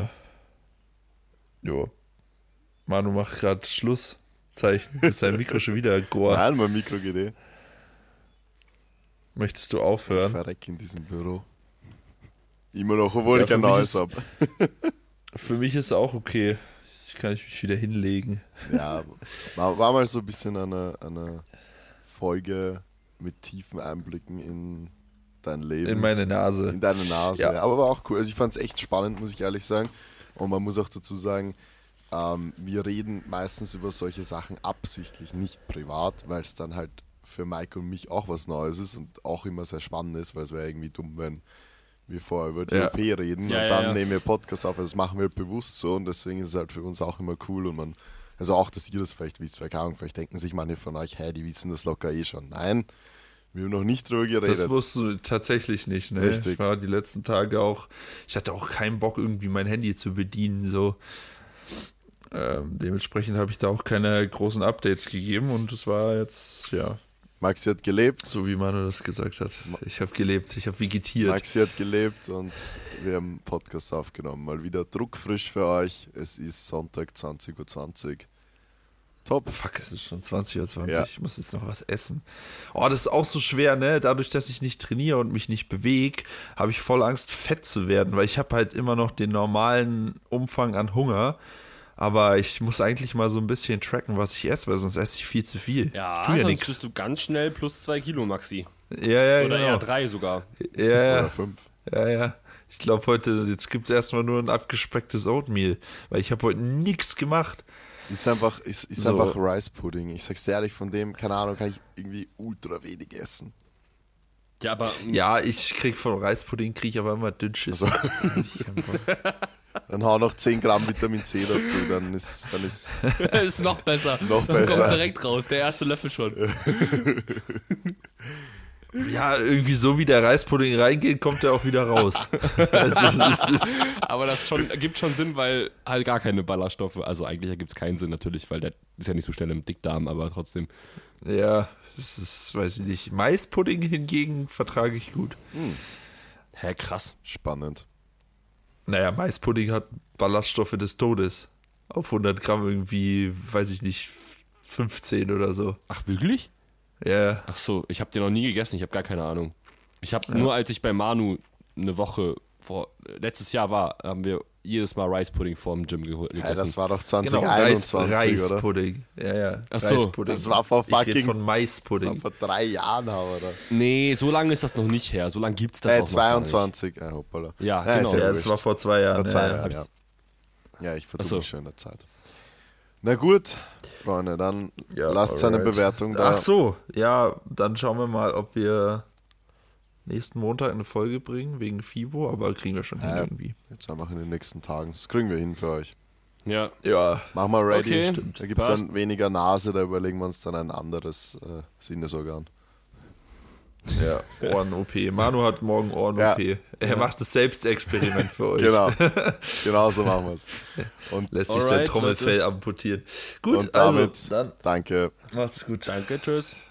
jo. Manu macht gerade Schlusszeichen. Ist sein Mikro schon wieder Goa. Nein, mein Mikro geht eh. Möchtest du aufhören? Ich verrecke in diesem Büro. Immer noch, obwohl Ja, ich ein für mich neues ist- habe. Für mich ist es auch okay. Ich kann ich mich wieder hinlegen. Ja, war, war mal so ein bisschen eine, eine Folge mit tiefen Einblicken in dein Leben. In meine Nase. In deine Nase. Ja. Ja. Aber war auch cool. Also ich fand es echt spannend, muss ich ehrlich sagen. Und man muss auch dazu sagen, ähm, wir reden meistens über solche Sachen absichtlich nicht privat, weil es dann halt für Mike und mich auch was Neues ist und auch immer sehr spannend ist, weil es wäre irgendwie dumm, wenn wir vorher über die Ja. O P reden Ja, und ja, dann ja. nehmen wir Podcast auf. Also das machen wir bewusst so und deswegen ist es halt für uns auch immer cool und man, also auch, dass ihr das vielleicht wisst, keine Ahnung, vielleicht denken sich manche von euch, hey, die wissen das locker eh schon. Nein, wir haben noch nicht drüber geredet. Das wusstest du tatsächlich nicht, ne? Richtig. Ich war die letzten Tage auch, ich hatte auch keinen Bock, irgendwie mein Handy zu bedienen, so. Ähm, dementsprechend habe ich da auch keine großen Updates gegeben und es war jetzt, ja, Maxi hat gelebt. so wie Manu das gesagt hat. Ich habe gelebt, ich habe vegetiert. Maxi hat gelebt und wir haben einen Podcast aufgenommen. Mal wieder druckfrisch für euch. Es ist Sonntag zwanzig Uhr zwanzig. Top. Fuck, es ist schon zwanzig Uhr zwanzig. Ja. Ich muss jetzt noch was essen. Oh, das ist auch so schwer, ne? Dadurch, dass ich nicht trainiere und mich nicht bewege, habe ich voll Angst, fett zu werden, weil ich habe halt immer noch den normalen Umfang an Hunger. Aber ich muss eigentlich mal so ein bisschen tracken, was ich esse, weil sonst esse ich viel zu viel. Ja, ich tu ja sonst nichts. bist du ganz schnell plus zwei Kilo, Maxi. Ja, ja, Oder genau. eher drei sogar. Ja, ja. Oder fünf. Ja, ja. Ich glaube heute, jetzt gibt es erstmal nur ein abgespecktes Oatmeal, weil ich habe heute nichts gemacht. Ist einfach, ist, ist So. einfach Rice Pudding. Ich sag's dir ehrlich, von dem, keine Ahnung, kann ich irgendwie ultra wenig essen. Ja, aber Ja, ich krieg von Reispudding, krieg ich aber immer Dünnschiss. Also. Ich hab keinen Bock. Dann hau noch zehn Gramm Vitamin C dazu, dann ist dann ist ist noch besser. Noch Dann besser. kommt direkt raus, der erste Löffel schon. Ja, irgendwie so wie der Reispudding reingeht, kommt er auch wieder raus. Also, es ist, Aber das schon, ergibt schon Sinn, weil halt gar keine Ballaststoffe, also eigentlich ergibt es keinen Sinn natürlich, weil der ist ja nicht so schnell im Dickdarm, aber trotzdem. ja, das ist, weiß ich nicht. Maispudding hingegen vertrage ich gut. Hä, krass. spannend. Naja, Maispudding hat Ballaststoffe des Todes. Auf hundert Gramm irgendwie, weiß ich nicht, fünfzehn oder so. Ach, wirklich? Ja, Ach so, ich habe den noch nie gegessen, ich habe gar keine Ahnung. Ich habe nur, als ich bei Manu eine Woche vor, letztes Jahr war, haben wir jedes Mal Rice Pudding vor dem Gym geholt. Ja, das war doch genau, zwanzig Reis, einundzwanzig, oder? Reispudding. Ja, ja, Ach so, Reispudding. Das war vor Ich rede fucking von das Maispudding. war vor drei Jahren, oder? Nee, so lange ist das noch nicht her. So lange gibt's das Äh, auch noch gar nicht. zweiundzwanzig, äh, hoppala. Ja, Ja, genau. ist Ja, das wurscht. war vor zwei Jahren. Vor zwei ja, Jahren, ja. ja. Ja, ich vertue Ach so. mich schon in der Zeit. Na gut, Freunde, dann Ja, lasst eine alright. Bewertung da. Ach so, ja, dann schauen wir mal, ob wir nächsten Montag eine Folge bringen, wegen FIBO, aber kriegen wir schon hin Ja. irgendwie. Jetzt einfach in den nächsten Tagen. Das kriegen wir hin für euch. Ja, Ja, Machen wir ready. Okay, Da gibt es passt. dann weniger Nase, da überlegen wir uns dann ein anderes äh, Sinnesorgan. ja, Ohren-O P. Manu hat morgen Ohren-O P. Er macht das Selbstexperiment für euch. Genau, genau so machen wir es. Und, Lässt sich sein Alright, Trommelfell amputieren. Gut, und damit, also, dann danke. macht's gut. danke, tschüss.